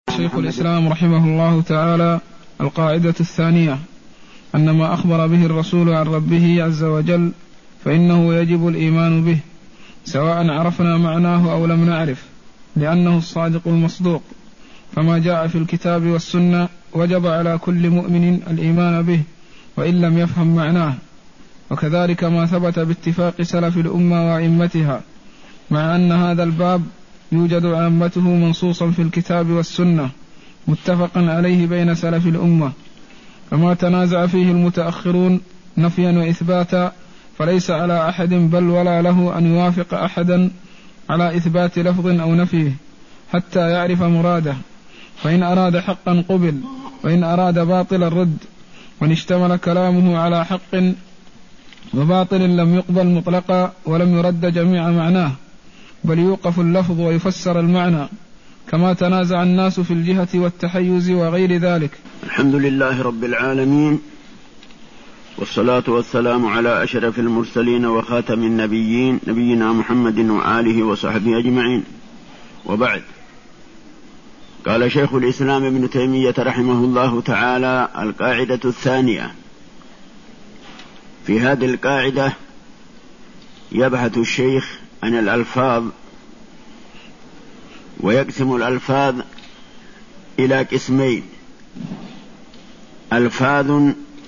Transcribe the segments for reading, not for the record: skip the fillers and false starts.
شيخ الإسلام رحمه الله تعالى: القاعدة الثانية أن ما أخبر به الرسول عن ربه عز وجل فإنه يجب الإيمان به سواء عرفنا معناه أو لم نعرف، لأنه الصادق المصدوق، فما جاء في الكتاب والسنة وجب على كل مؤمن الإيمان به وإن لم يفهم معناه. وكذلك ما ثبت باتفاق سلف الأمة وأئمتها، مع أن هذا الباب يوجد عامته منصوصا في الكتاب والسنة متفقا عليه بين سلف الأمة، فما تنازع فيه المتأخرون نفيا وإثباتا فليس على أحد بل ولا له أن يوافق أحدا على إثبات لفظ أو نفيه حتى يعرف مراده، فإن أراد حقا قبل وإن أراد باطلا رد، وإن اشتمل كلامه على حق وباطل لم يقبل مطلقا ولم يرد جميع معناه، بل يوقف اللفظ ويفسر المعنى، كما تنازع الناس في الجهة والتحيز وغير ذلك. الحمد لله رب العالمين، والصلاة والسلام على أشرف المرسلين وخاتم النبيين نبينا محمد وآله وصحبه أجمعين، وبعد. قال شيخ الإسلام ابن تيمية رحمه الله تعالى: القاعدة الثانية. في هذه القاعدة يبحث الشيخ عن الألفاظ، ويقسم الألفاظ إلى قسمين: ألفاظ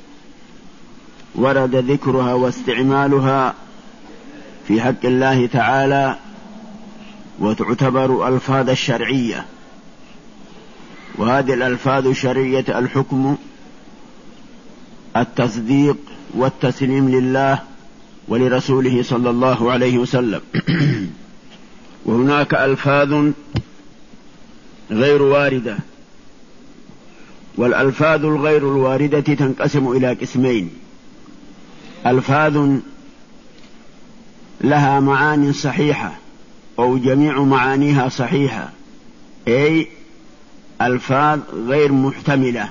ورد ذكرها واستعمالها في حق الله تعالى وتعتبر ألفاظ الشرعية، وهذه الألفاظ الشرعية الحكم، التصديق والتسليم لله ولرسوله صلى الله عليه وسلم. وهناك ألفاظ غير واردة، والألفاظ الغير الواردة تنقسم إلى قسمين: ألفاظ لها معاني صحيحة أو جميع معانيها صحيحة، أي ألفاظ غير محتملة،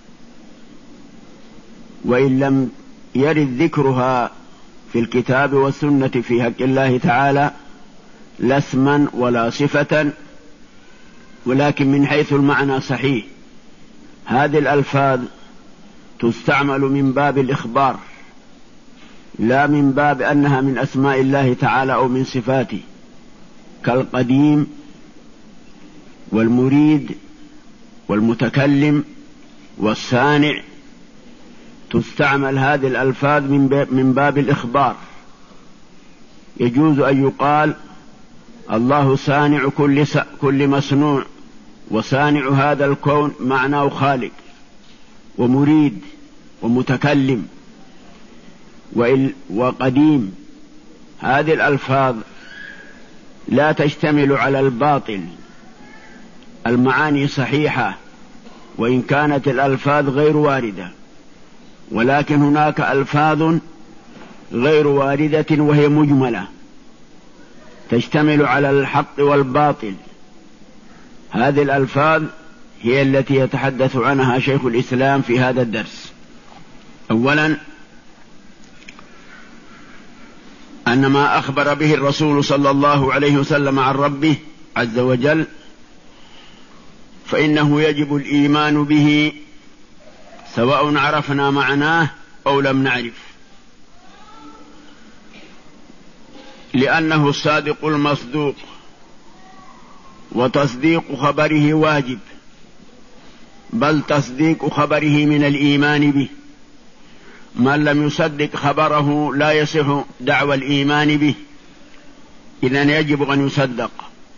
وإن لم يرد ذكرها في الكتاب والسنة في حق الله تعالى لا اسما ولا صفة، ولكن من حيث المعنى صحيح. هذه الألفاظ تستعمل من باب الإخبار، لا من باب أنها من أسماء الله تعالى أو من صفاته، كالقديم والمريد والمتكلم والصانع. تستعمل هذه الألفاظ من باب الإخبار. يجوز أن يقال: الله صانع كل مصنوع، وصانع هذا الكون معناه خالق ومريد ومتكلم وقديم. هذه الألفاظ لا تشتمل على الباطل، المعاني صحيحة وإن كانت الألفاظ غير واردة، ولكن هناك ألفاظ غير واردة وهي مجملة تشتمل على الحق والباطل. هذه الألفاظ هي التي يتحدث عنها شيخ الإسلام في هذا الدرس. أولا، أن ما أخبر به الرسول صلى الله عليه وسلم عن ربه عز وجل فإنه يجب الإيمان به سواء عرفنا معناه أو لم نعرف، لأنه الصادق المصدوق، وتصديق خبره واجب، بل تصديق خبره من الإيمان به. من لم يصدق خبره لا يصح دعوى الإيمان به، إذن يجب أن يصدق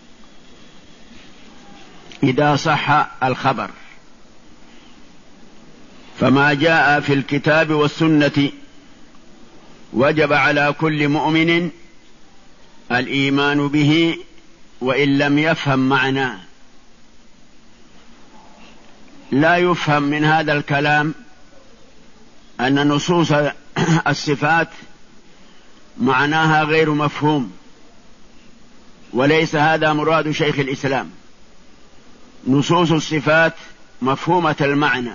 إذا صح الخبر. فما جاء في الكتاب والسنة وجب على كل مؤمن الإيمان به وإن لم يفهم معناه. لا يفهم من هذا الكلام أن نصوص الصفات معناها غير مفهوم، وليس هذا مراد شيخ الإسلام. نصوص الصفات مفهومة المعنى،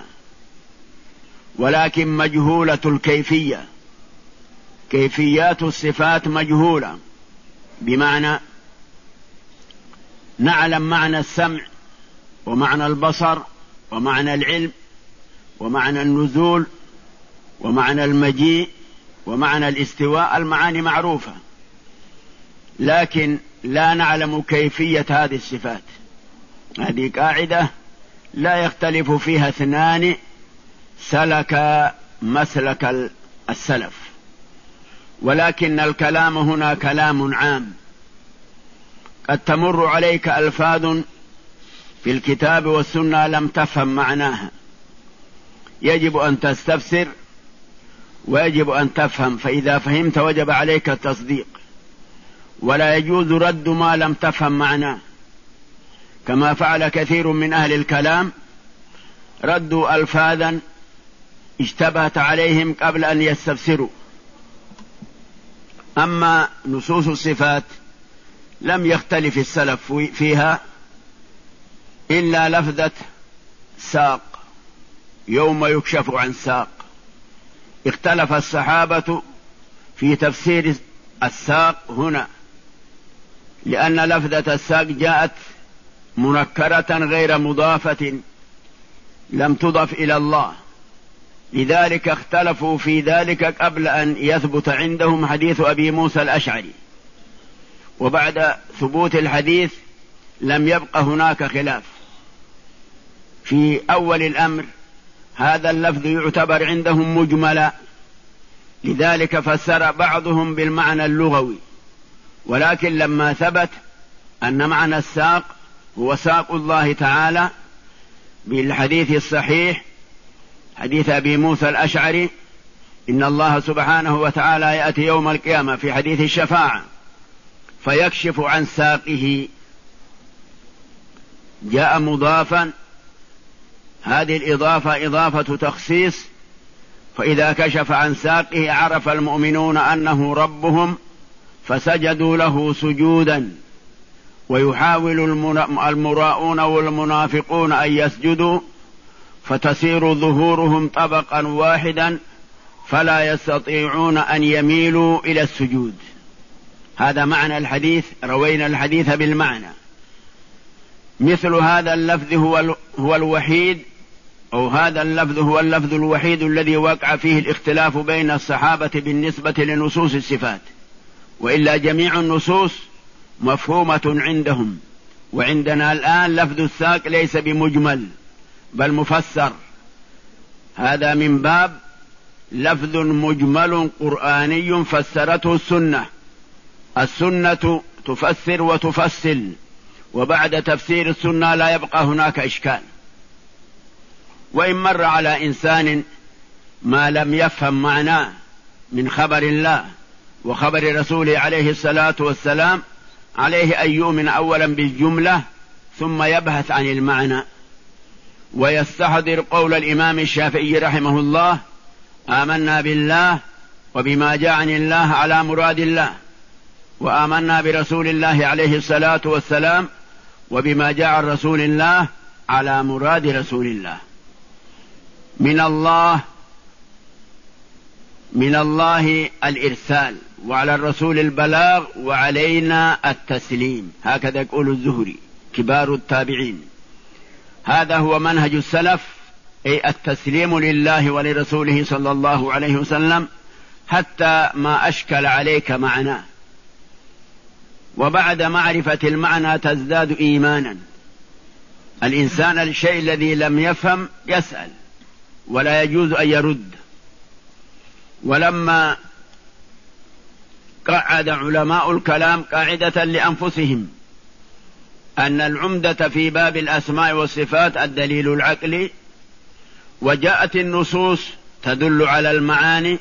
ولكن مجهولة الكيفية. كيفيات الصفات مجهولة، بمعنى نعلم معنى السمع ومعنى البصر ومعنى العلم ومعنى النزول ومعنى المجيء ومعنى الاستواء، المعاني معروفة، لكن لا نعلم كيفية هذه الصفات. هذه قاعدة لا يختلف فيها اثنان سلك مسلك السلف، ولكن الكلام هنا كلام عام. قد تمر عليك ألفاظ في الكتاب والسنة لم تفهم معناها، يجب أن تستفسر ويجب أن تفهم، فإذا فهمت وجب عليك التصديق، ولا يجوز رد ما لم تفهم معناه، كما فعل كثير من أهل الكلام، ردوا ألفاظا اشتبهت عليهم قبل أن يستفسروا. أما نصوص الصفات لم يختلف السلف فيها إلا لفظة ساق، يوم يكشف عن ساق. اختلف الصحابة في تفسير الساق هنا، لأن لفظة الساق جاءت منكرة غير مضافة لم تضف إلى الله، لذلك اختلفوا في ذلك قبل أن يثبت عندهم حديث أبي موسى الأشعري، وبعد ثبوت الحديث لم يبق هناك خلاف. في أول الأمر هذا اللفظ يعتبر عندهم مجملا، لذلك فسر بعضهم بالمعنى اللغوي، ولكن لما ثبت أن معنى الساق هو ساق الله تعالى بالحديث الصحيح حديث أبي موسى الأشعري، إن الله سبحانه وتعالى يأتي يوم القيامة في حديث الشفاعة فيكشف عن ساقه، جاء مضافا، هذه الإضافة إضافة تخصيص، فإذا كشف عن ساقه عرف المؤمنون أنه ربهم فسجدوا له سجودا، ويحاول المراؤون والمنافقون أن يسجدوا فتصير ظهورهم طبقا واحدا فلا يستطيعون أن يميلوا إلى السجود. هذا معنى الحديث، روينا الحديث بالمعنى. مثل هذا اللفظ هو الوحيد، أو هذا اللفظ هو اللفظ الوحيد الذي وقع فيه الاختلاف بين الصحابة بالنسبة لنصوص الصفات، وإلا جميع النصوص مفهومة عندهم. وعندنا الآن لفظ الساق ليس بمجمل بل مفسر، هذا من باب لفظ مجمل قرآني فسرته السنة. السنة تفسر وتفصل، وبعد تفسير السنة لا يبقى هناك إشكال. وإن مر على إنسان ما لم يفهم معناه من خبر الله وخبر رسوله عليه الصلاة والسلام، عليه أن يؤمن أولا بالجملة ثم يبحث عن المعنى، ويستحضر قول الإمام الشافعي رحمه الله: آمنا بالله وبما جاء عن الله على مراد الله، وآمنا برسول الله عليه الصلاة والسلام وبما جاء عن رسول الله على مراد رسول الله. من الله الإرسال، وعلى الرسول البلاغ، وعلينا التسليم، هكذا يقول الزهري كبار التابعين. هذا هو منهج السلف، أي التسليم لله ولرسوله صلى الله عليه وسلم حتى ما أشكل عليك معناه، وبعد معرفة المعنى تزداد إيمانا. الإنسان الشيء الذي لم يفهم يسأل، ولا يجوز أن يرد. ولما قعد علماء الكلام قاعدة لأنفسهم أن العمدة في باب الأسماء والصفات الدليل العقلي، وجاءت النصوص تدل على المعاني،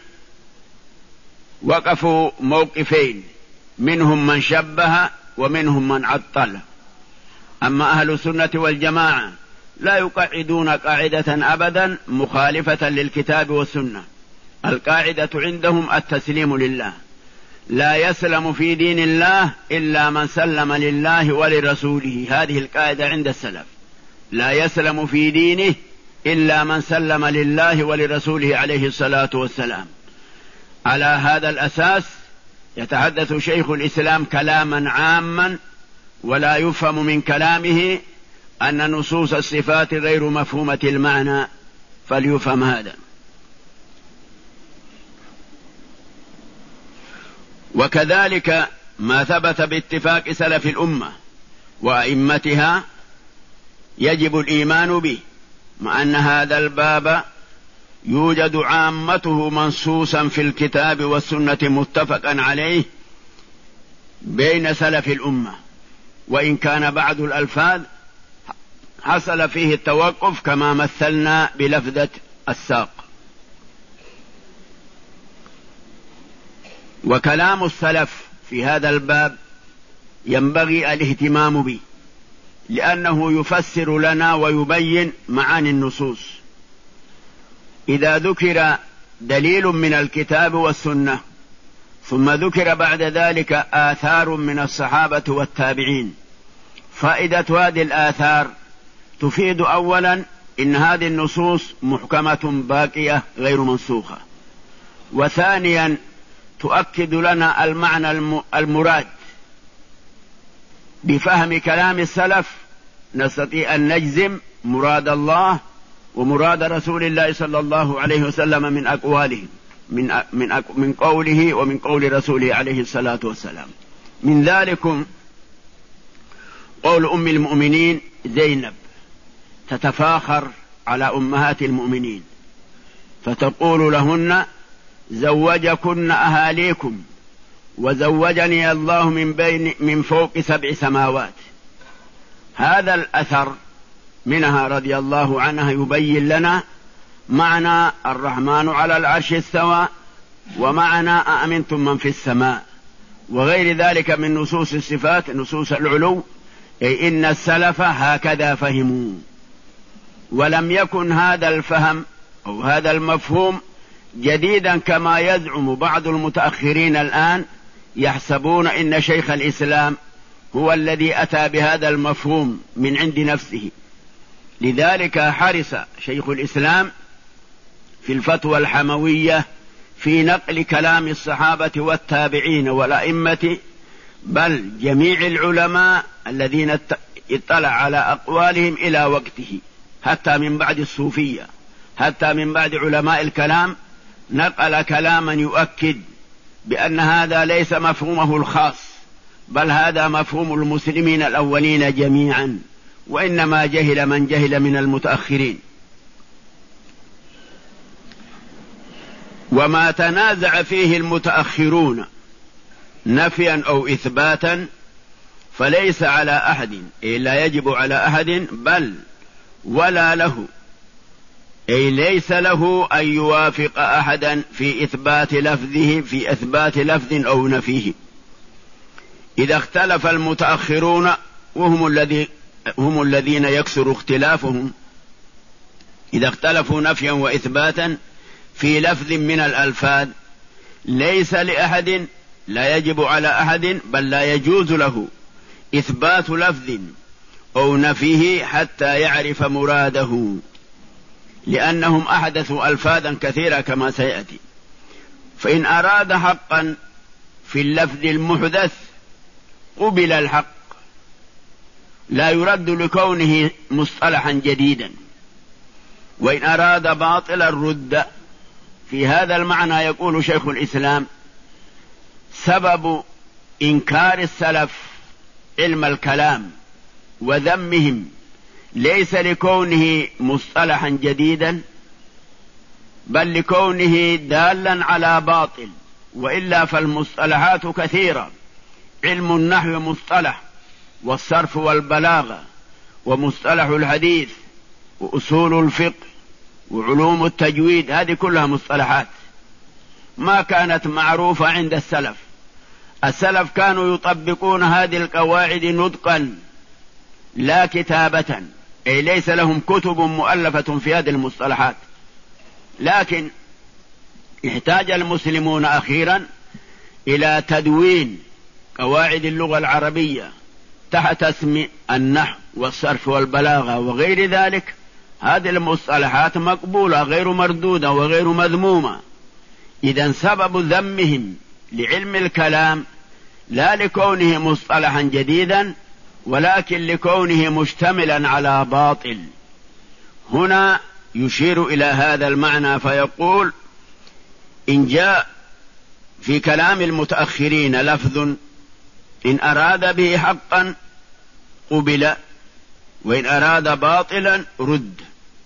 وقفوا موقفين، منهم من شبه ومنهم من عطل. أما أهل السنة والجماعة لا يقعدون قاعدة أبدا مخالفة للكتاب والسنة. القاعدة عندهم التسليم لله، لا يسلم في دين الله إلا من سلم لله ولرسوله. هذه القاعدة عند السلف، لا يسلم في دينه إلا من سلم لله ولرسوله عليه الصلاة والسلام. على هذا الأساس يتحدث شيخ الإسلام كلاما عاما، ولا يفهم من كلامه أن نصوص الصفات غير مفهومة المعنى، فليفهم هذا. وكذلك ما ثبت باتفاق سلف الأمة وأئمتها يجب الإيمان به، مع أن هذا الباب يوجد عامته منصوصا في الكتاب والسنة متفقا عليه بين سلف الأمة، وإن كان بعض الألفاظ حصل فيه التوقف كما مثلنا بلفظة الساق. وكلام السلف في هذا الباب ينبغي الاهتمام به، لأنه يفسر لنا ويبين معاني النصوص. إذا ذكر دليل من الكتاب والسنة ثم ذكر بعد ذلك آثار من الصحابة والتابعين، فائدة هذه الآثار تفيد أولا إن هذه النصوص محكمة باقية غير منسوخة، وثانيا تؤكد لنا المعنى المراد. بفهم كلام السلف نستطيع أن نجزم مراد الله ومراد رسول الله صلى الله عليه وسلم من أقواله، من قوله ومن قول رسوله عليه الصلاة والسلام. من ذلكم قول أم المؤمنين زينب تتفاخر على أمهات المؤمنين فتقول لهن: زوجكن أهاليكم وزوجني الله من فوق 7 سماوات. هذا الأثر منها رضي الله عنها يبين لنا معنى الرحمن على العرش استوى، ومعنى أأمنتم من في السماء، وغير ذلك من نصوص الصفات، نصوص العلو. أي إن السلف هكذا فهموا، ولم يكن هذا الفهم أو هذا المفهوم جديدا كما يزعم بعض المتأخرين الآن، يحسبون إن شيخ الإسلام هو الذي أتى بهذا المفهوم من عند نفسه. لذلك حرص شيخ الإسلام في الفتوى الحموية في نقل كلام الصحابة والتابعين والأئمة، بل جميع العلماء الذين اطلع على أقوالهم إلى وقته، حتى من بعد الصوفية، حتى من بعد علماء الكلام، نقل كلاما يؤكد بأن هذا ليس مفهومه الخاص، بل هذا مفهوم المسلمين الأولين جميعا، وإنما جهل من جهل من المتأخرين. وما تنازع فيه المتأخرون نفيا أو إثباتا فليس على أحد، أي لا يجب على أحد، بل ولا له، أي ليس له أن يوافق أحدا في إثبات لفظه، في إثبات لفظ أو نفيه. إذا اختلف المتأخرون، وهم الذين يكثر اختلافهم، إذا اختلفوا نفيا وإثباتا في لفظ من الألفاظ، ليس لأحد، لا يجب على أحد، بل لا يجوز له إثبات لفظ أو نفيه حتى يعرف مراده، لأنهم أحدثوا ألفاظا كثيرة كما سيأتي. فإن أراد حقا في اللفظ المحدث قبل الحق، لا يرد لكونه مصطلحا جديدا. وإن أراد باطلا رد. في هذا المعنى يقول شيخ الإسلام: سبب إنكار السلف علم الكلام وذمهم ليس لكونه مصطلحا جديدا، بل لكونه دالا على باطل، وإلا فالمصطلحات كثيرة. علم النحو مصطلح، والصرف والبلاغة، ومصطلح الحديث، وأصول الفقه، وعلوم التجويد، هذه كلها مصطلحات ما كانت معروفة عند السلف. السلف كانوا يطبقون هذه القواعد نطقا لا كتابة، أي ليس لهم كتب مؤلفة في هذه المصطلحات. لكن احتاج المسلمون أخيرا إلى تدوين قواعد اللغة العربية تحت اسم النحو والصرف والبلاغة وغير ذلك. هذه المصطلحات مقبولة غير مردودة وغير مذمومة. إذن سبب ذمهم لعلم الكلام لا لكونه مصطلحا جديدا، ولكن لكونه مشتملا على باطل. هنا يشير إلى هذا المعنى فيقول: إن جاء في كلام المتأخرين لفظ إن أراد به حقا قبل، وإن أراد باطلا رد.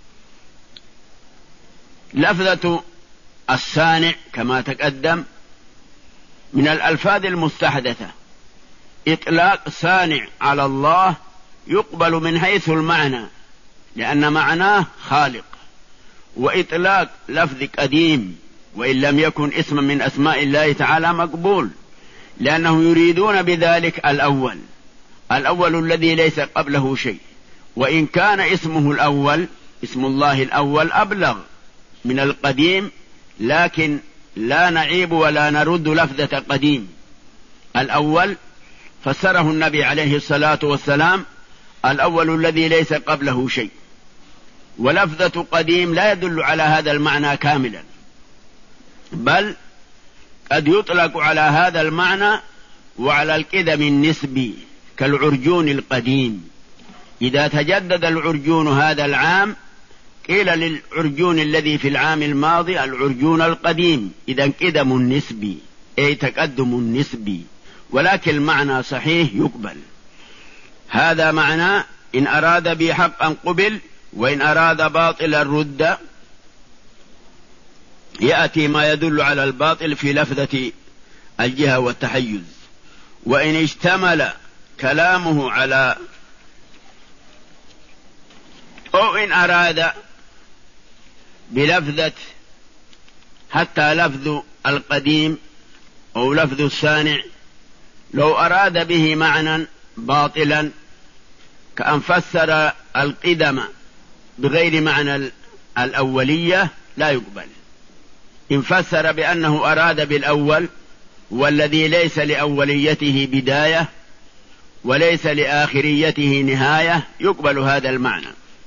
لفظة الصانع كما تقدم من الألفاظ المستحدثة. إطلاق صانع على الله يقبل من حيث المعنى لأن معناه خالق، وإطلاق لفظ قديم وإن لم يكن اسما من أسماء الله تعالى مقبول، لأنهم يريدون بذلك الأول الذي ليس قبله شيء، وإن كان اسمه الأول اسم الله الأول أبلغ من القديم، لكن لا نعيب ولا نرد لفظة قديم. الأول فسره النبي عليه الصلاة والسلام: الأول الذي ليس قبله شيء. ولفظة قديم لا يدل على هذا المعنى كاملا، بل قد يطلق على هذا المعنى وعلى القدم النسبي كالعرجون القديم. إذا تجدد العرجون هذا العام قيل للعرجون الذي في العام الماضي العرجون القديم، إذا قدم نسبي أي تقدم نسبي، ولكن المعنى صحيح يقبل. هذا معنى إن أراد به حقا قبل، وإن أراد باطلا رد. يأتي ما يدل على الباطل في لفظة الجهة والتحيز. وإن اشتمل كلامه على أو إن أراد بلفظة حتى لفظ القديم أو لفظ الصانع، لو أراد به معنى باطلا كأن فسر القدم بغير معنى الأولية لا يقبل. إن فسر بأنه أراد بالأول والذي ليس لأوليته بداية وليس لآخريته نهاية يقبل هذا المعنى.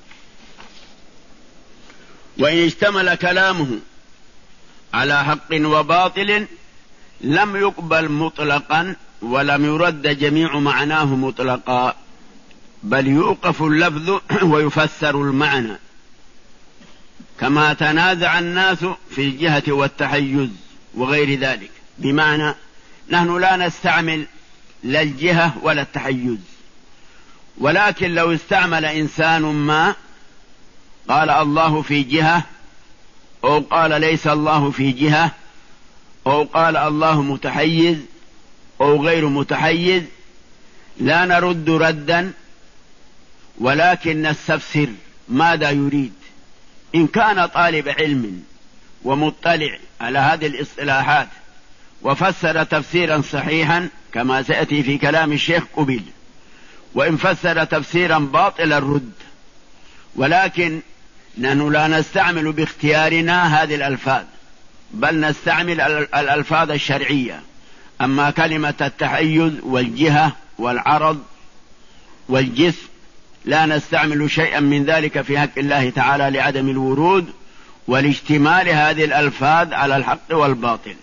وإن اشتمل كلامه على حق وباطل لم يقبل مطلقا ولم يرد جميع معناه مطلقا، بل يوقف اللفظ ويفسر المعنى، كما تنازع الناس في الجهة والتحيز وغير ذلك. بمعنى نحن لا نستعمل لا الجهة ولا التحيز، ولكن لو استعمل إنسان ما قال الله في جهة أو قال ليس الله في جهة أو قال الله متحيز أو غير متحيز، لا نرد ردا، ولكن نستفسر ماذا يريد. إن كان طالب علم ومطلع على هذه الاصطلاحات وفسر تفسيرا صحيحا كما سيأتي في كلام الشيخ قبل، وإن فسر تفسيرا باطلا رد. ولكن نحن لا نستعمل باختيارنا هذه الألفاظ، بل نستعمل الألفاظ الشرعية. أما كلمة التحيز والجهة والعرض والجسم لا نستعمل شيئا من ذلك في حق الله تعالى لعدم الورود والاشتمال هذه الألفاظ على الحق والباطل.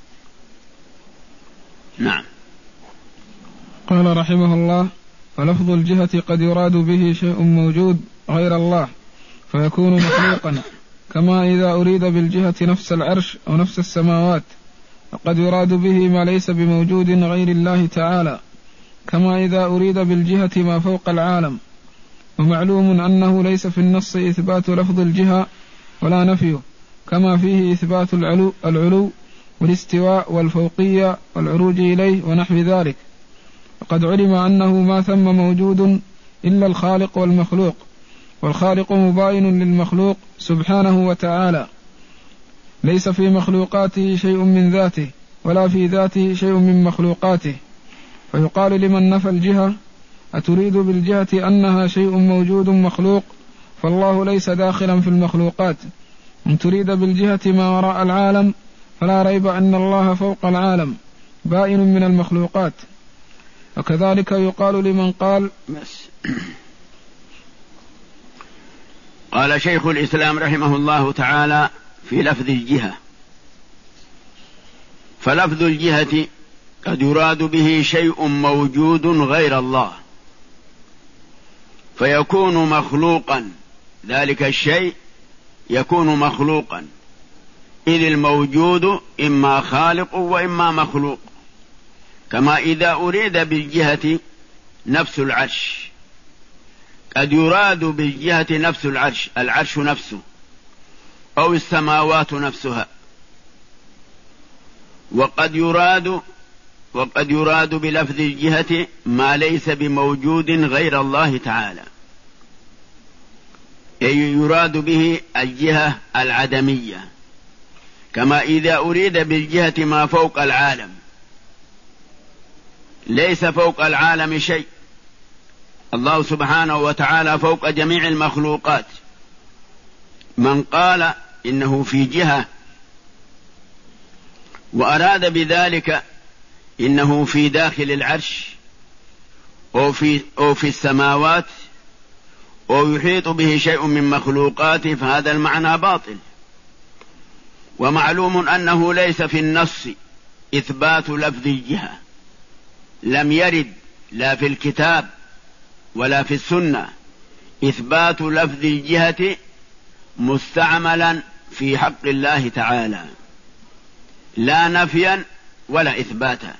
نعم. قال رحمه الله: فلفظ الجهة قد يراد به شيء موجود غير الله فيكون مخلوقا، كما إذا أريد بالجهة نفس العرش أو نفس السماوات، وقد يراد به ما ليس بموجود غير الله تعالى، كما إذا أريد بالجهة ما فوق العالم. ومعلوم أنه ليس في النص إثبات لفظ الجهة ولا نفيه، كما فيه إثبات العلو والاستواء والفوقية والعروج إليه ونحو ذلك. وقد علم أنه ما ثم موجود إلا الخالق والمخلوق، والخالق مباين للمخلوق سبحانه وتعالى، ليس في مخلوقاته شيء من ذاته ولا في ذاته شيء من مخلوقاته. فيقال لمن نفى الجهة: أتريد بالجهة أنها شيء موجود مخلوق؟ فالله ليس داخلا في المخلوقات. إن تريد بالجهة ما وراء العالم فلا ريب أن الله فوق العالم بائن من المخلوقات. وكذلك يقال لمن قال قال شيخ الإسلام رحمه الله تعالى في لفظ الجهة: فلفظ الجهة قد يراد به شيء موجود غير الله، فيكون مخلوقا، ذلك الشيء يكون مخلوقا، إذ الموجود إما خالق وإما مخلوق. كما إذا أريد بالجهة نفس العرش، قد يراد بالجهة نفس العرش، العرش نفسه أو السماوات نفسها، وقد يراد بلفظ الجهة ما ليس بموجود غير الله تعالى، أي يراد به الجهة العدمية. كما إذا أريد بالجهة ما فوق العالم، ليس فوق العالم شيء، الله سبحانه وتعالى فوق جميع المخلوقات. من قال إنه في جهة وأراد بذلك إنه في داخل العرش أو في السماوات أو يحيط به شيء من مخلوقاته، فهذا المعنى باطل. ومعلوم أنه ليس في النص إثبات لفظ الجهة، لم يرد لا في الكتاب ولا في السنة إثبات لفظ الجهة مستعملا في حق الله تعالى، لا نفيا ولا إثباتا.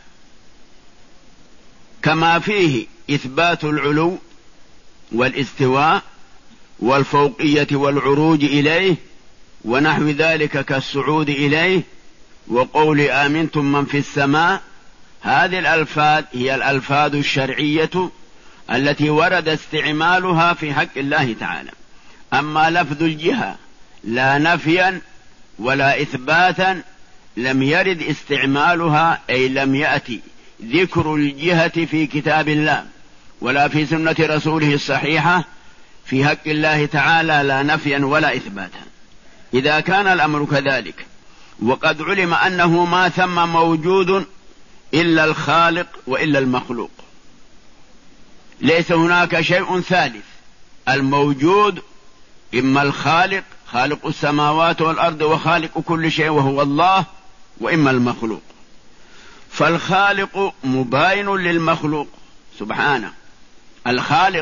كما فيه إثبات العلو والاستواء والفوقية والعروج إليه ونحو ذلك كالصعود إليه، وقول آمنتم من في السماء. هذه الألفاظ هي الألفاظ الشرعية التي ورد استعمالها في حق الله تعالى. أما لفظ الجهة لا نفيا ولا إثباتا لم يرد استعمالها، أي لم يأتي ذكر الجهة في كتاب الله ولا في سنة رسوله الصحيحة في حق الله تعالى، لا نفيا ولا إثباتا. إذا كان الأمر كذلك وقد علم أنه ما ثم موجود إلا الخالق وإلا المخلوق، ليس هناك شيء ثالث، الموجود إما الخالق خالق السماوات والأرض وخالق كل شيء وهو الله، وإما المخلوق. فالخالق مباين للمخلوق سبحانه. الخالق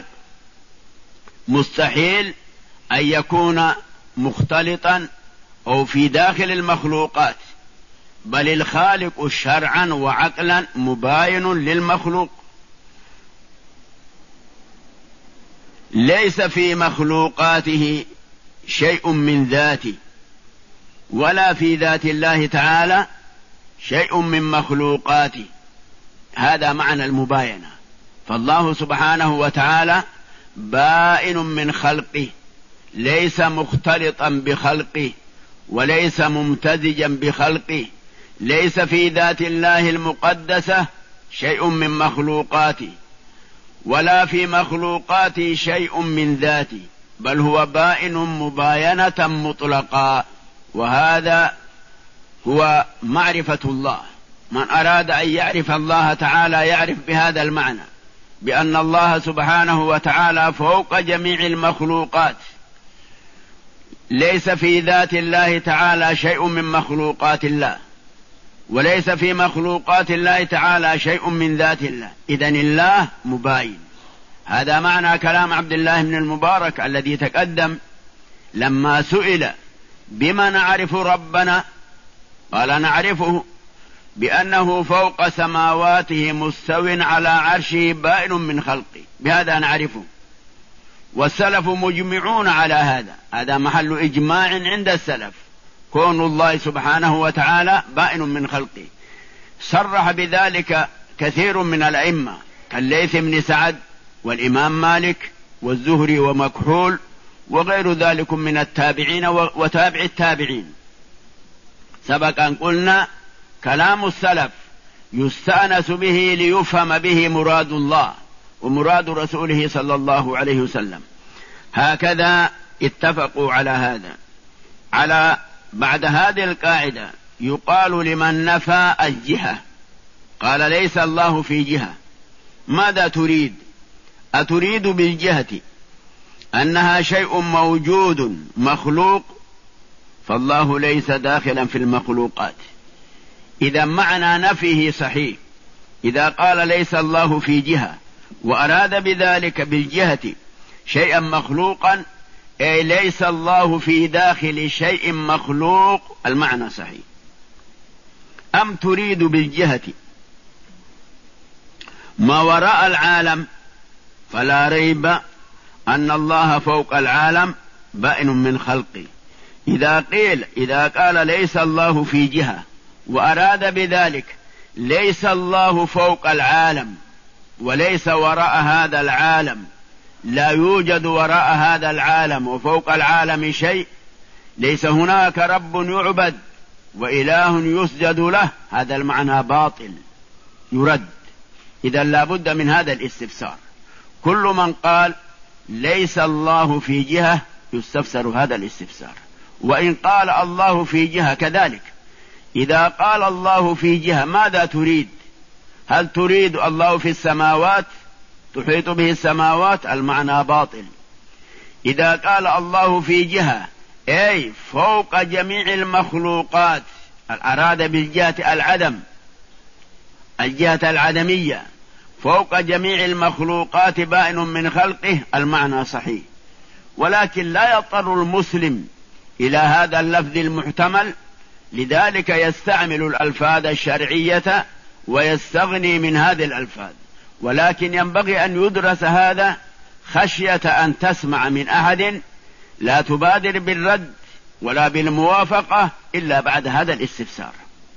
مستحيل أن يكون مختلطا أو في داخل المخلوقات، بل الخالق شرعا وعقلا مباين للمخلوق. ليس في مخلوقاته شيء من ذاته، ولا في ذات الله تعالى شيء من مخلوقاته. هذا معنى المباينة. فالله سبحانه وتعالى بائن من خلقه، ليس مختلطا بخلقه وليس ممتزجا بخلقه. ليس في ذات الله المقدسة شيء من مخلوقاته، ولا في مخلوقاته شيء من ذاته، بل هو بائن مباينة مطلقا. وهذا هو معرفة الله. من أراد أن يعرف الله تعالى يعرف بهذا المعنى، بأن الله سبحانه وتعالى فوق جميع المخلوقات. ليس في ذات الله تعالى شيء من مخلوقات الله، وليس في مخلوقات الله تعالى شيء من ذات الله. إذن الله مباين. هذا معنى كلام عبد الله بن المبارك الذي تقدم لما سئل بما نعرف ربنا، قال نعرفه بأنه فوق سماواته مستو على عرشه بائن من خلقه، بهذا نعرفه. والسلف مجمعون على هذا، هذا محل إجماع عند السلف، كون الله سبحانه وتعالى بائن من خلقه. صرح بذلك كثير من الأئمة كالليث بن سعد والإمام مالك والزهري ومكحول وغير ذلك من التابعين وتابع التابعين. سبق أن قلنا كلام السلف يستأنس به ليفهم به مراد الله ومراد رسوله صلى الله عليه وسلم. هكذا اتفقوا على هذا. بعد هذه القاعدة يقال لمن نفى الجهة، قال ليس الله في جهة، ماذا تريد؟ أتريد بالجهة أنها شيء موجود مخلوق؟ فالله ليس داخلا في المخلوقات. إذا معنى نفيه صحيح. إذا قال ليس الله في جهة وأراد بذلك بالجهة شيئا مخلوقا أي ليس الله في داخل شيء مخلوق، المعنى صحيح. أم تريد بالجهة ما وراء العالم، فلا ريب أن الله فوق العالم بائن من خلقه. إذا قال ليس الله في جهة وأراد بذلك ليس الله فوق العالم وليس وراء هذا العالم، لا يوجد وراء هذا العالم وفوق العالم شيء، ليس هناك رب يعبد وإله يسجد له، هذا المعنى باطل يرد. إذا لا بد من هذا الاستفسار. كل من قال ليس الله في جهة يستفسر هذا الاستفسار. وإن قال الله في جهة كذلك. إذا قال الله في جهة ماذا تريد؟ هل تريد الله في السماوات تحيط به السماوات؟ المعنى باطل. إذا قال الله في جهة أي فوق جميع المخلوقات، أراد بالجهة العدم، الجهة العدمية، فوق جميع المخلوقات بائن من خلقه، المعنى صحيح. ولكن لا يضطر المسلم إلى هذا اللفظ المحتمل، لذلك يستعمل الألفاظ الشرعية ويستغني من هذه الألفاظ. ولكن ينبغي أن يدرس هذا خشية أن تسمع من أحد لا تبادر بالرد ولا بالموافقة إلا بعد هذا الاستفسار.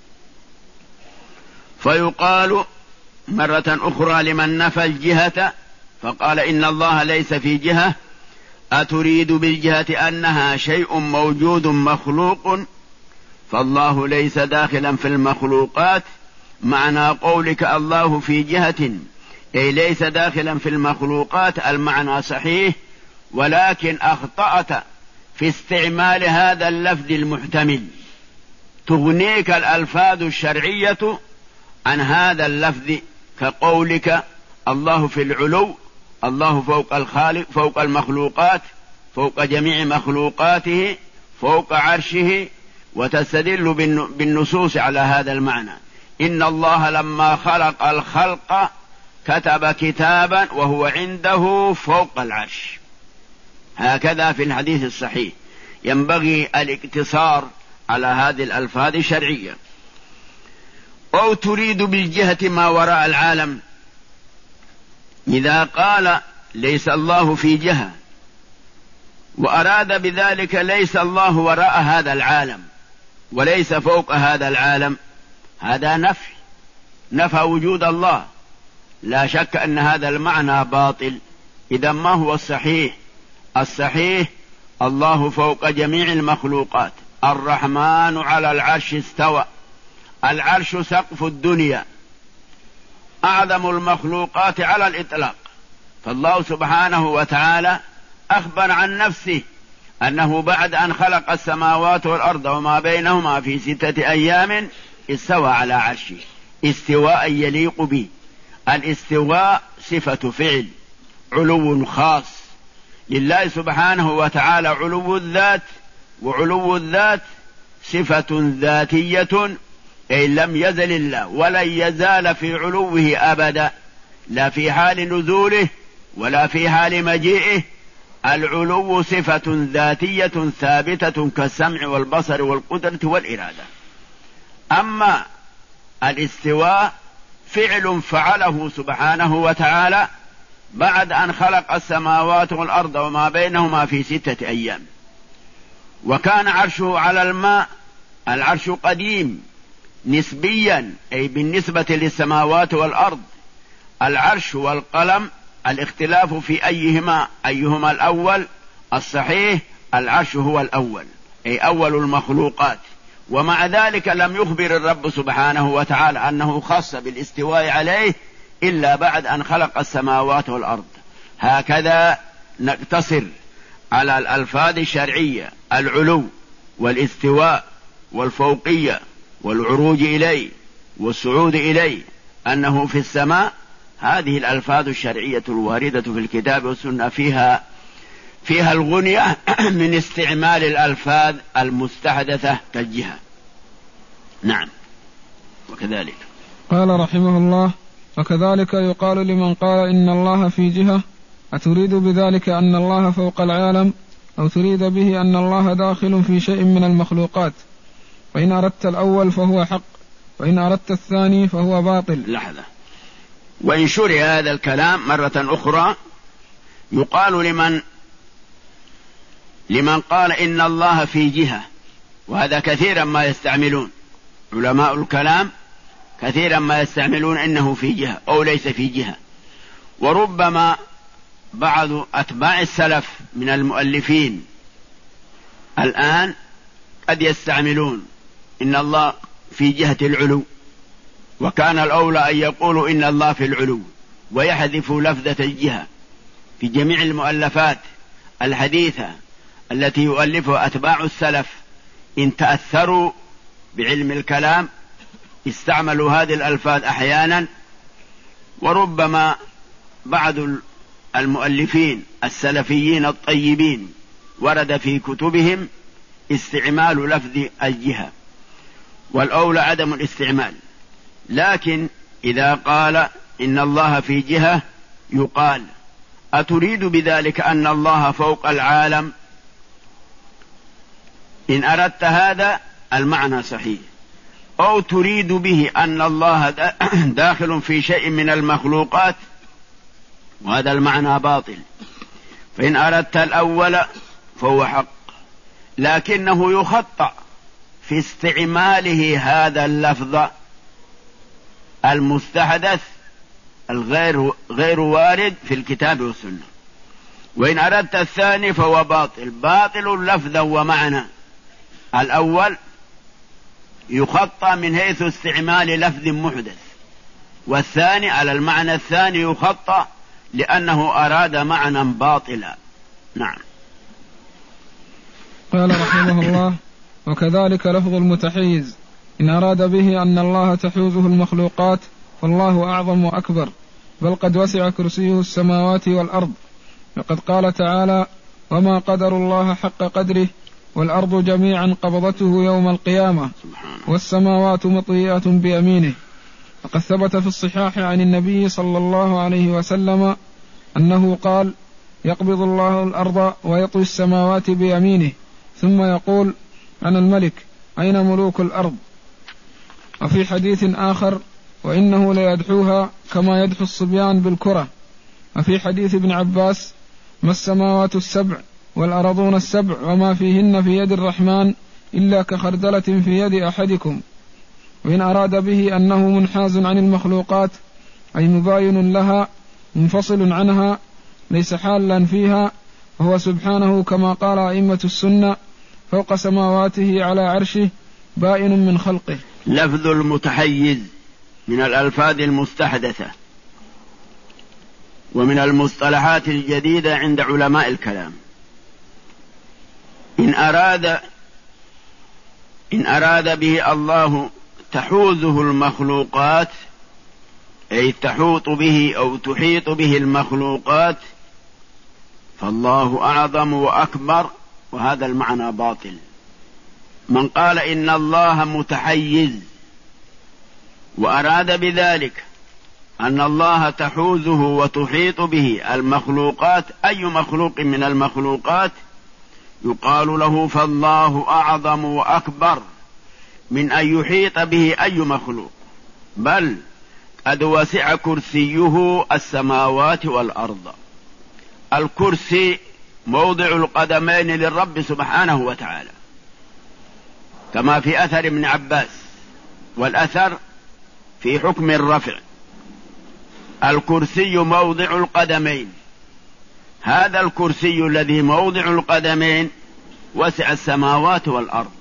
فيقال مرة أخرى لمن نفى الجهة فقال إن الله ليس في جهة: أتريد بالجهة أنها شيء موجود مخلوق؟ فالله ليس داخلا في المخلوقات. معنى قولك الله في جهة أي ليس داخلا في المخلوقات، المعنى صحيح، ولكن أخطأت في استعمال هذا اللفظ المحتمل. تغنيك الألفاظ الشرعية عن هذا اللفظ، كقولك الله في العلو، الله فوق الخالق، فوق المخلوقات، فوق جميع مخلوقاته، فوق عرشه، وتستدل بالنصوص على هذا المعنى. إن الله لما خلق الخلق كتب كتابا وهو عنده فوق العرش، هكذا في الحديث الصحيح. ينبغي الاقتصار على هذه الألفاظ الشرعية. أو تريد بالجهة ما وراء العالم، إذا قال ليس الله في جهة وأراد بذلك ليس الله وراء هذا العالم وليس فوق هذا العالم، هذا نفى وجود الله. لا شك أن هذا المعنى باطل. إذا ما هو الصحيح؟ الصحيح الله فوق جميع المخلوقات، الرحمن على العرش استوى، العرش سقف الدنيا، أعظم المخلوقات على الإطلاق. فالله سبحانه وتعالى أخبر عن نفسه أنه بعد أن خلق السماوات والأرض وما بينهما في 6 أيام استوى على عرشه استواء يليق به. الاستواء صفة فعل، علو خاص لله سبحانه وتعالى، علو الذات، وعلو الذات صفة ذاتية، أي لم يزل الله ولن يزال في علوه أبدا، لا في حال نزوله ولا في حال مجيئه. العلو صفة ذاتية ثابتة كالسمع والبصر والقدرة والإرادة. أما الاستواء فعل فعله سبحانه وتعالى بعد أن خلق السماوات والأرض وما بينهما في 6 أيام. وكان عرشه على الماء، العرش قديم نسبيا، أي بالنسبة للسماوات والأرض. العرش والقلم الاختلاف في أيهما الأول. الصحيح العرش هو الأول، أي أول المخلوقات. ومع ذلك لم يخبر الرب سبحانه وتعالى أنه خاص بالاستواء عليه إلا بعد أن خلق السماوات والأرض. هكذا نقتصر على الألفاظ الشرعية: العلو والاستواء والفوقية والعروج إليه والصعود إليه، أنه في السماء. هذه الألفاظ الشرعية الواردة في الكتاب والسنة فيها الغنية من استعمال الألفاظ المستحدثة كالجهة. نعم. وكذلك قال رحمه الله: وكذلك يقال لمن قال إن الله في جهة أتريد بذلك أن الله فوق العالم أو تريد به أن الله داخل في شيء من المخلوقات؟ وإن أردت الأول فهو حق، وإن أردت الثاني فهو باطل. لحظة، وإن شرع هذا الكلام مرة أخرى يقال لمن قال إن الله في جهة، وهذا كثيرا ما يستعملون علماء الكلام، كثيرا ما يستعملون إنه في جهة أو ليس في جهة. وربما بعض أتباع السلف من المؤلفين الآن قد يستعملون إن الله في جهة العلو، وكان الأولى أن يقولوا إن الله في العلو، ويحذفوا لفظة الجهة في جميع المؤلفات الحديثة التي يؤلفها أتباع السلف. إن تأثروا بعلم الكلام استعملوا هذه الألفاظ أحيانا. وربما بعض المؤلفين السلفيين الطيبين ورد في كتبهم استعمال لفظ الجهة، والأولى عدم الاستعمال. لكن إذا قال إن الله في جهة يقال أتريد بذلك أن الله فوق العالم؟ إن أردت هذا المعنى صحيح، أو تريد به أن الله داخل في شيء من المخلوقات، وهذا المعنى باطل. فإن أردت الأول فهو حق، لكنه يخطأ في استعماله هذا اللفظ المستحدث الغير وارد في الكتاب والسنة. وإن أردت الثاني فهو باطل لفظا ومعنى. الأول يخطأ من حيث استعمال لفظ محدث، والثاني على المعنى الثاني يخطأ لأنه أراد معنى باطلا. نعم. قال رحمه الله: وكذلك لفظ المتحيز إن أراد به أن الله تحوزه المخلوقات فالله أعظم وأكبر، بل قد وسع كرسيه السماوات والأرض، وقد قال تعالى: وما قدر الله حق قدره والأرض جميعا قبضته يوم القيامة والسماوات مطويات بيمينه. وقد ثبت في الصحاح عن النبي صلى الله عليه وسلم أنه قال: يقبض الله الأرض ويطوي السماوات بيمينه ثم يقول: أنا الملك أين ملوك الأرض؟ وفي حديث آخر: وإنه ليدحوها كما يدحو الصبيان بالكرة. وفي حديث ابن عباس: ما السماوات السبع والأرضون السبع وما فيهن في يد الرحمن إلا كخردلة في يد أحدكم. وإن أراد به أنه منحاز عن المخلوقات أي مباين لها منفصل عنها ليس حالا فيها، وهو سبحانه كما قال أئمة السنة فوق سماواته على عرشه بائن من خلقه. لفظ المتحيز من الألفاظ المستحدثة ومن المصطلحات الجديدة عند علماء الكلام. إن أراد به الله تحوزه المخلوقات أي تحوط به أو تحيط به المخلوقات فالله أعظم وأكبر، وهذا المعنى باطل. من قال إن الله متحيز وأراد بذلك أن الله تحوزه وتحيط به المخلوقات أي مخلوق من المخلوقات يقال له فالله أعظم وأكبر من أن يحيط به أي مخلوق، بل قد وسع كرسيه السماوات والأرض. الكرسي موضع القدمين للرب سبحانه وتعالى كما في أثر ابن عباس، والأثر في حكم الرفع. الكرسي موضع القدمين، هذا الكرسي الذي موضع القدمين وسع السماوات والأرض.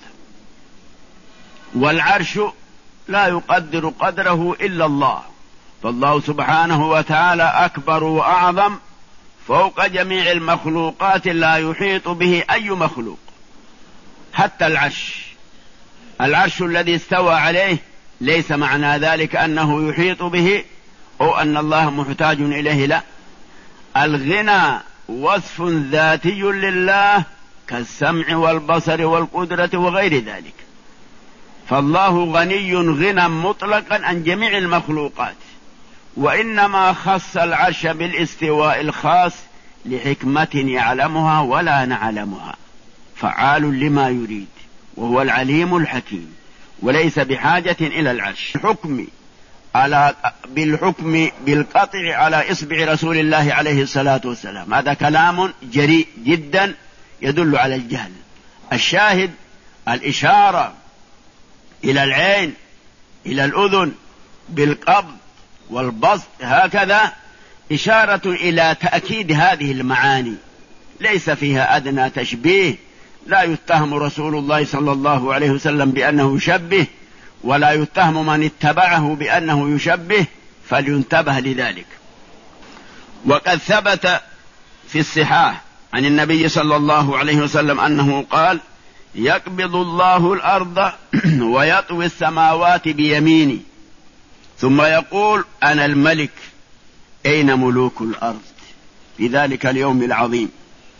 والعرش لا يقدر قدره إلا الله، فالله سبحانه وتعالى أكبر وأعظم فوق جميع المخلوقات لا يحيط به أي مخلوق. حتى العرش الذي استوى عليه ليس معنى ذلك أنه يحيط به أو أن الله محتاج إليه، لا. الغنى وصف ذاتي لله كالسمع والبصر والقدرة وغير ذلك، فالله غني غنى مطلقا عن جميع المخلوقات، وإنما خص العرش بالاستواء الخاص لحكمة يعلمها ولا نعلمها، فعال لما يريد، وهو العليم الحكيم، وليس بحاجة إلى العرش. بالحكم بالقطع على إصبع رسول الله عليه الصلاة والسلام، هذا كلام جريء جدا يدل على الجهل. الشاهد الإشارة إلى العين إلى الأذن بالقبض والبسط، هكذا إشارة إلى تأكيد هذه المعاني، ليس فيها أدنى تشبيه. لا يتهم رسول الله صلى الله عليه وسلم بأنه يشبه، ولا يتهم من اتبعه بأنه يشبه، فلينتبه لذلك. وقد ثبت في الصحاح عن النبي صلى الله عليه وسلم أنه قال: يقبض الله الأرض ويطوي السماوات بيميني ثم يقول: أنا الملك، أين ملوك الأرض في ذلك اليوم العظيم.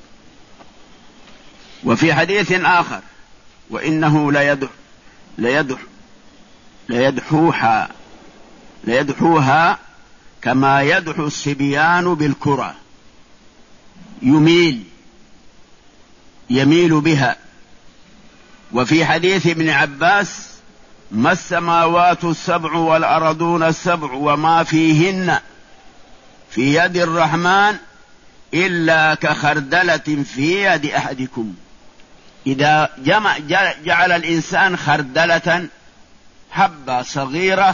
وفي حديث آخر: وإنه ليدحوها كما يدحو الصبيان بالكرة، يميل بها. وفي حديث ابن عباس: ما السماوات السبع والأرضون السبع وما فيهن في يد الرحمن إلا كخردلة في يد أحدكم. إذا جعل الإنسان خردلة، حبة صغيرة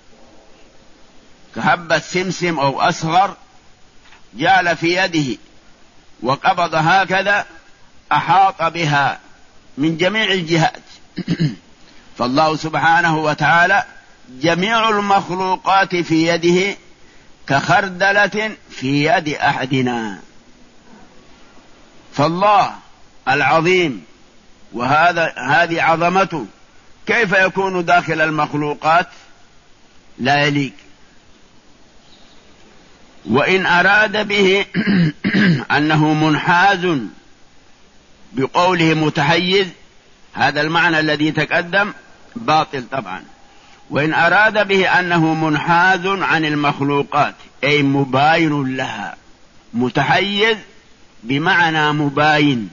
كحبة سمسم أو أصغر، جعل في يده وقبض هكذا، أحاط بها من جميع الجهات. فالله سبحانه وتعالى جميع المخلوقات في يده كخردلة في يد أحدنا. فالله العظيم هذه عظمته، كيف يكون داخل المخلوقات؟ لا يليق. وإن أراد به أنه منحاز بقوله متحيز، هذا المعنى الذي تقدم باطل طبعا. وإن أراد به أنه منحاز عن المخلوقات أي مباين لها، متحيز بمعنى مباين،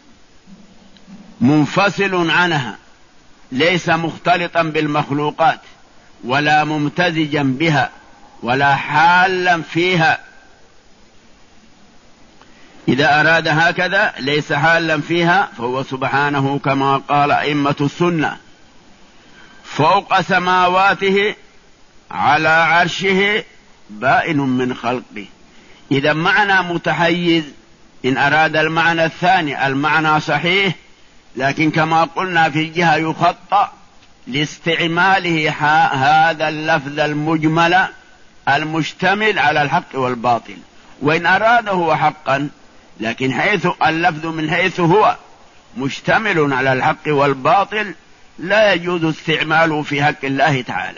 منفصل عنها، ليس مختلطا بالمخلوقات ولا ممتزجا بها ولا حالا فيها. إذا أراد هكذا ليس حالا فيها، فهو سبحانه كما قال أئمة السنة: فوق سماواته على عرشه بائن من خلقه. إذا معنى متحيز، إن أراد المعنى الثاني المعنى صحيح، لكن كما قلنا في الجهة يخطأ لاستعماله هذا اللفظ المجمل المشتمل على الحق والباطل. وإن أراده حقا، لكن حيث اللفظ من حيث هو مشتمل على الحق والباطل، لا يجوز استعماله في حق الله تعالى.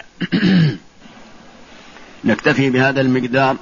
نكتفي بهذا المقدار.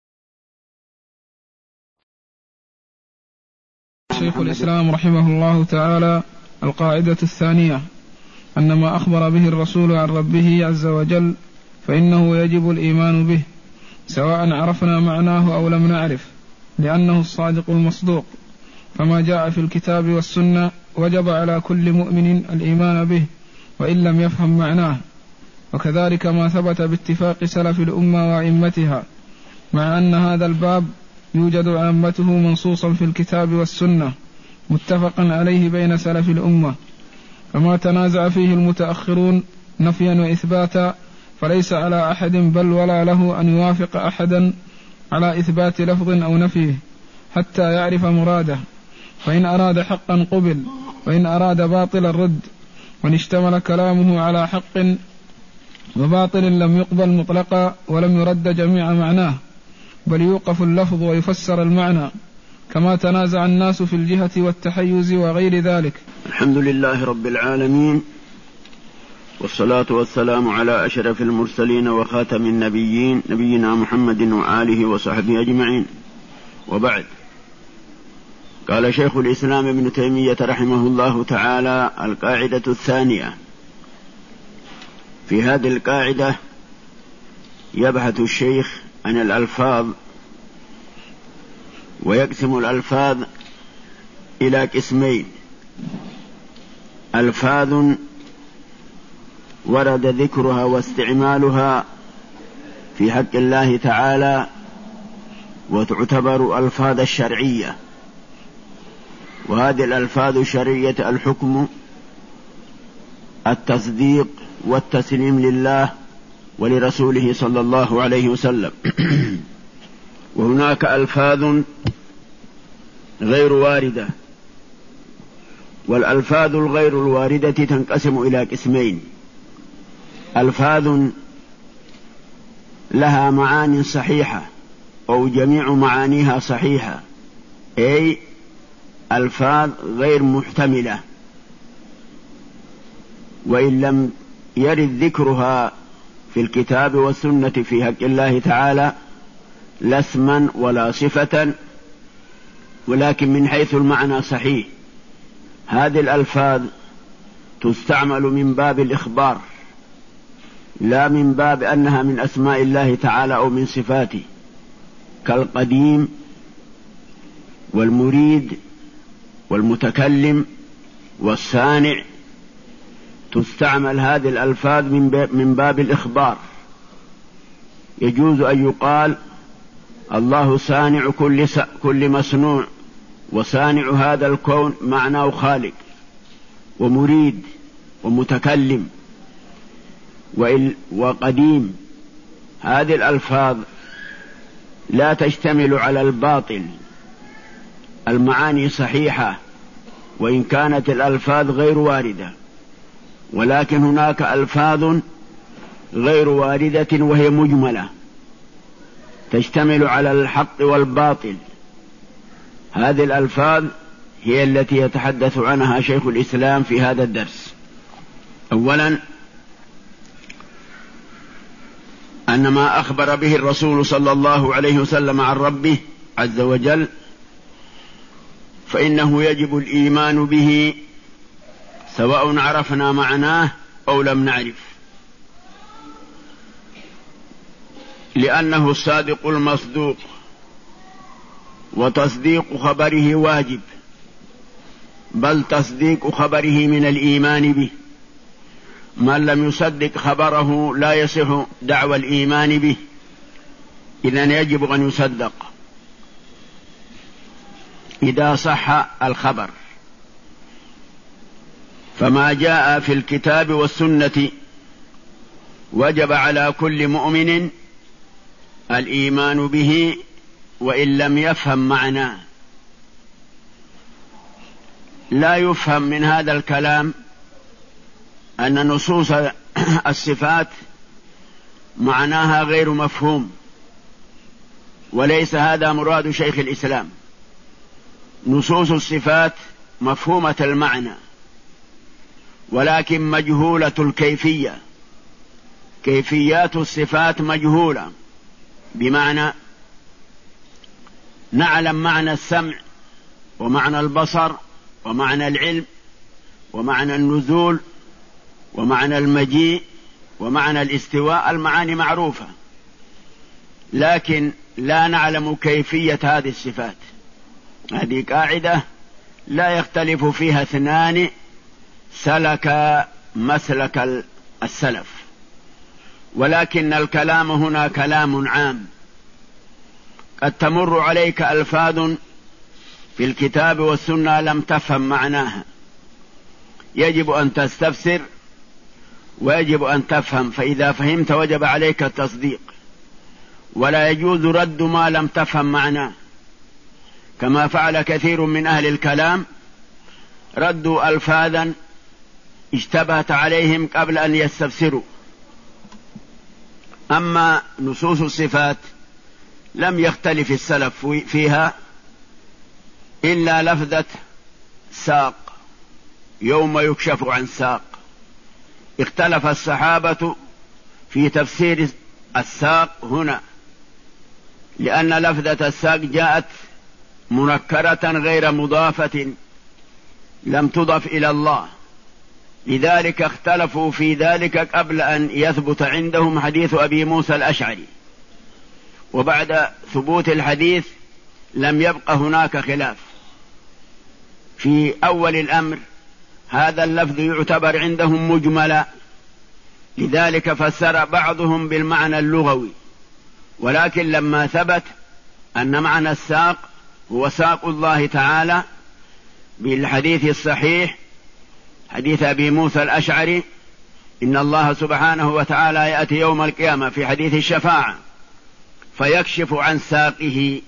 شيخ الإسلام رحمه الله تعالى: القاعدة الثانية: أن ما أخبر به الرسول عن ربه عز وجل فإنه يجب الإيمان به، سواء عرفنا معناه أو لم نعرف، لأنه الصادق المصدوق. فما جاء في الكتاب والسنة وجب على كل مؤمن الإيمان به وإن لم يفهم معناه. وكذلك ما ثبت باتفاق سلف الأمة وأئمتها، مع أن هذا الباب يوجد عامته منصوصا في الكتاب والسنة متفقا عليه بين سلف الأمة، فما تنازع فيه المتأخرون نفيا وإثباتا فليس على أحد بل ولا له أن يوافق أحدا على إثبات لفظ أو نفيه حتى يعرف مراده، فإن أراد حقا قبل وإن أراد باطلا رد. وإن اشتمل كلامه على حق وباطل لم يقبل مطلقا ولم يرد جميع معناه، بل يوقف اللفظ ويفسر المعنى، كما تنازع الناس في الجهة والتحيز وغير ذلك. الحمد لله رب العالمين، والصلاة والسلام على أشرف المرسلين وخاتم النبيين، نبينا محمد وآله وصحبه أجمعين، وبعد. قال شيخ الإسلام ابن تيمية رحمه الله تعالى: القاعدة الثانية. في هذه القاعدة يبحث الشيخ عن الألفاظ ويقسم الألفاظ إلى قسمين: ألفاظ ورد ذكرها واستعمالها في حق الله تعالى وتعتبر ألفاظ الشرعية، وهذه الألفاظ الشرعية الحكم، التصديق والتسليم لله ولرسوله صلى الله عليه وسلم. وهناك ألفاظ غير واردة، والألفاظ الغير الواردة تنقسم إلى قسمين: ألفاظ لها معاني صحيحة أو جميع معانيها صحيحة، أي ألفاظ غير محتملة، وإن لم يرد ذكرها في الكتاب والسنة في حق الله تعالى لا اسما ولا صفة، ولكن من حيث المعنى صحيح. هذه الألفاظ تستعمل من باب الإخبار، لا من باب أنها من أسماء الله تعالى أو من صفاته، كالقديم والمريد والمتكلم والصانع. تستعمل هذه الألفاظ من باب الإخبار. يجوز أن يقال الله صانع كل مصنوع، وصانع هذا الكون معناه خالق ومريد ومتكلم وقديم. هذه الألفاظ لا تشتمل على الباطل، المعاني صحيحة وإن كانت الألفاظ غير واردة، ولكن هناك ألفاظ غير واردة وهي مجملة تشتمل على الحق والباطل. هذه الألفاظ هي التي يتحدث عنها شيخ الإسلام في هذا الدرس. أولا، أن ما أخبر به الرسول صلى الله عليه وسلم عن ربه عز وجل فإنه يجب الإيمان به سواء عرفنا معناه أو لم نعرف، لأنه الصادق المصدوق، وتصديق خبره واجب، بل تصديق خبره من الإيمان به. من لم يصدق خبره لا يصح دعوى الإيمان به، إذن يجب أن يصدق إذا صح الخبر. فما جاء في الكتاب والسنة وجب على كل مؤمن الإيمان به وإن لم يفهم معناه. لا يفهم من هذا الكلام أن نصوص الصفات معناها غير مفهوم، وليس هذا مراد شيخ الإسلام. نصوص الصفات مفهومة المعنى، ولكن مجهولة الكيفية. كيفيات الصفات مجهولة، بمعنى نعلم معنى السمع ومعنى البصر ومعنى العلم ومعنى النزول ومعنى المجيء ومعنى الاستواء، المعاني معروفة، لكن لا نعلم كيفية هذه الصفات. هذه قاعدة لا يختلف فيها اثنان سلك مسلك السلف، ولكن الكلام هنا كلام عام. قد تمر عليك ألفاظ في الكتاب والسنة لم تفهم معناها، يجب أن تستفسر ويجب أن تفهم، فإذا فهمت وجب عليك التصديق، ولا يجوز رد ما لم تفهم معناه، كما فعل كثير من أهل الكلام، ردوا ألفاظا اشتبهت عليهم قبل أن يستفسروا. أما نصوص الصفات لم يختلف السلف فيها إلا لفظة ساق، يوم يكشف عن ساق. اختلف الصحابة في تفسير الساق هنا، لأن لفظة الساق جاءت منكرة غير مضافة، لم تضف إلى الله، لذلك اختلفوا في ذلك قبل أن يثبت عندهم حديث أبي موسى الأشعري. وبعد ثبوت الحديث لم يبق هناك خلاف في أول الأمر. هذا اللفظ يعتبر عندهم مجملا، لذلك فسر بعضهم بالمعنى اللغوي، ولكن لما ثبت أن معنى الساق هو ساق الله تعالى بالحديث الصحيح حديث أبي موسى الأشعري إن الله سبحانه وتعالى يأتي يوم القيامة في حديث الشفاعة فيكشف عن ساقه،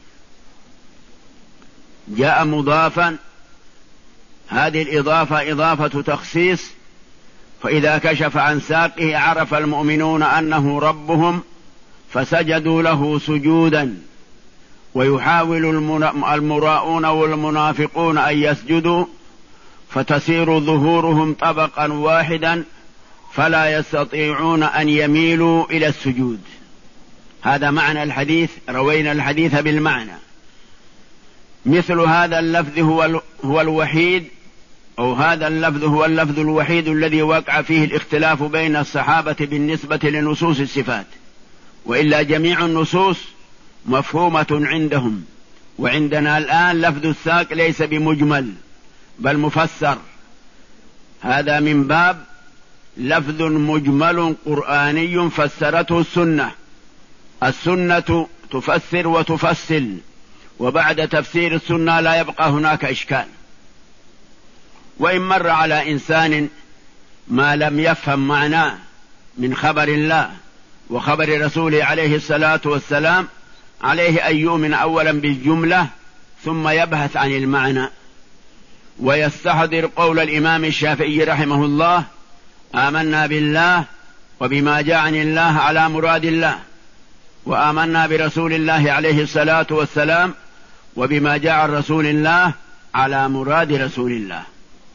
جاء مضافا، هذه الإضافة إضافة تخصيص، فإذا كشف عن ساقه عرف المؤمنون أنه ربهم فسجدوا له سجودا، ويحاول المراؤون والمنافقون أن يسجدوا فتصير ظهورهم طبقا واحدا فلا يستطيعون أن يميلوا إلى السجود. هذا معنى الحديث، روينا الحديث بالمعنى. مثل هذا اللفظ هو الوحيد، أو هذا اللفظ هو اللفظ الوحيد الذي وقع فيه الاختلاف بين الصحابة بالنسبة لنصوص الصفات، وإلا جميع النصوص مفهومة عندهم. وعندنا الآن لفظ الساق ليس بمجمل بل مفسر، هذا من باب لفظ مجمل قرآني فسرته السنة. السنة تفسر وتفصل، وبعد تفسير السنة لا يبقى هناك إشكال. وإن مر على إنسان ما لم يفهم معناه من خبر الله وخبر رسوله عليه الصلاة والسلام عليه أن يؤمن أولا بالجملة ثم يبحث عن المعنى، ويستحضر قول الإمام الشافعي رحمه الله: آمنا بالله وبما جاء عن الله على مراد الله، وآمنا برسول الله عليه الصلاة والسلام وبما جاء عن رسول الله على مراد رسول الله.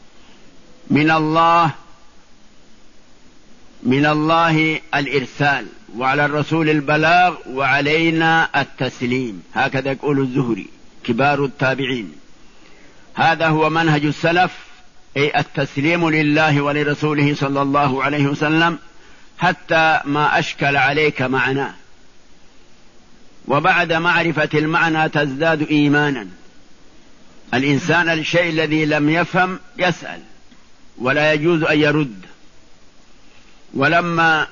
من الله الإرسال، وعلى الرسول البلاغ، وعلينا التسليم، هكذا يقول الزهري كبار التابعين. هذا هو منهج السلف، أي التسليم لله ولرسوله صلى الله عليه وسلم حتى ما أشكل عليك معناه. وبعد معرفة المعنى تزداد إيمانا. الإنسان الشيء الذي لم يفهم يسأل ولا يجوز أن يرد. ولما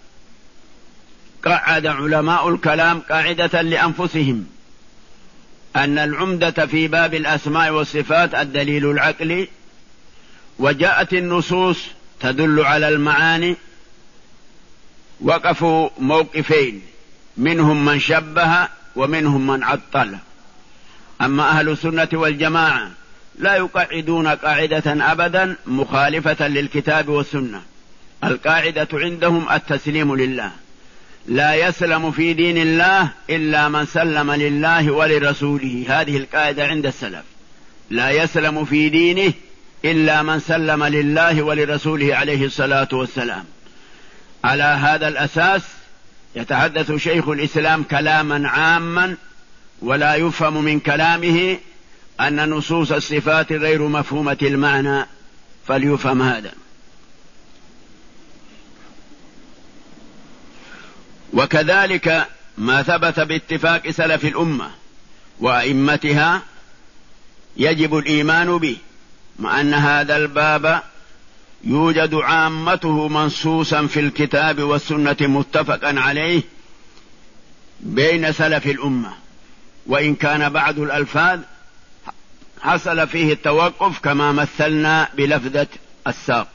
قعد علماء الكلام قاعدة لأنفسهم أن العمدة في باب الأسماء والصفات الدليل العقلي، وجاءت النصوص تدل على المعاني، وقفوا موقفين، منهم من شبه ومنهم من عطل. أما أهل السنة والجماعة لا يقعدون قاعدة أبدا مخالفة للكتاب والسنة. القاعدة عندهم التسليم لله، لا يسلم في دين الله إلا من سلم لله ولرسوله. هذه القاعدة عند السلف، لا يسلم في دينه إلا من سلم لله ولرسوله عليه الصلاة والسلام. على هذا الأساس يتحدث شيخ الإسلام كلاما عاما، ولا يفهم من كلامه أن نصوص الصفات غير مفهومة المعنى، فليفهم هذا. وكذلك ما ثبت باتفاق سلف الأمة وأئمتها يجب الإيمان به، مع أن هذا الباب يوجد عامته منصوصا في الكتاب والسنة متفقا عليه بين سلف الأمة، وإن كان بعض الألفاظ حصل فيه التوقف كما مثلنا بلفظة الساق.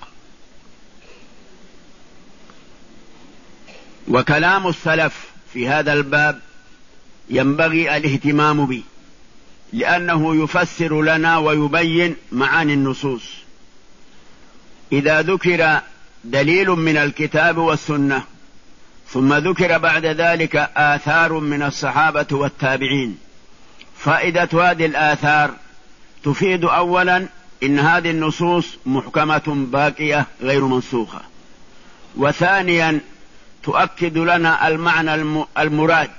وكلام السلف في هذا الباب ينبغي الاهتمام به، لأنه يفسر لنا ويبين معاني النصوص. إذا ذكر دليل من الكتاب والسنة ثم ذكر بعد ذلك آثار من الصحابة والتابعين، فائدة هذه الآثار تفيد أولا إن هذه النصوص محكمة باقية غير منسوخة، وثانيا تؤكد لنا المعنى المراد.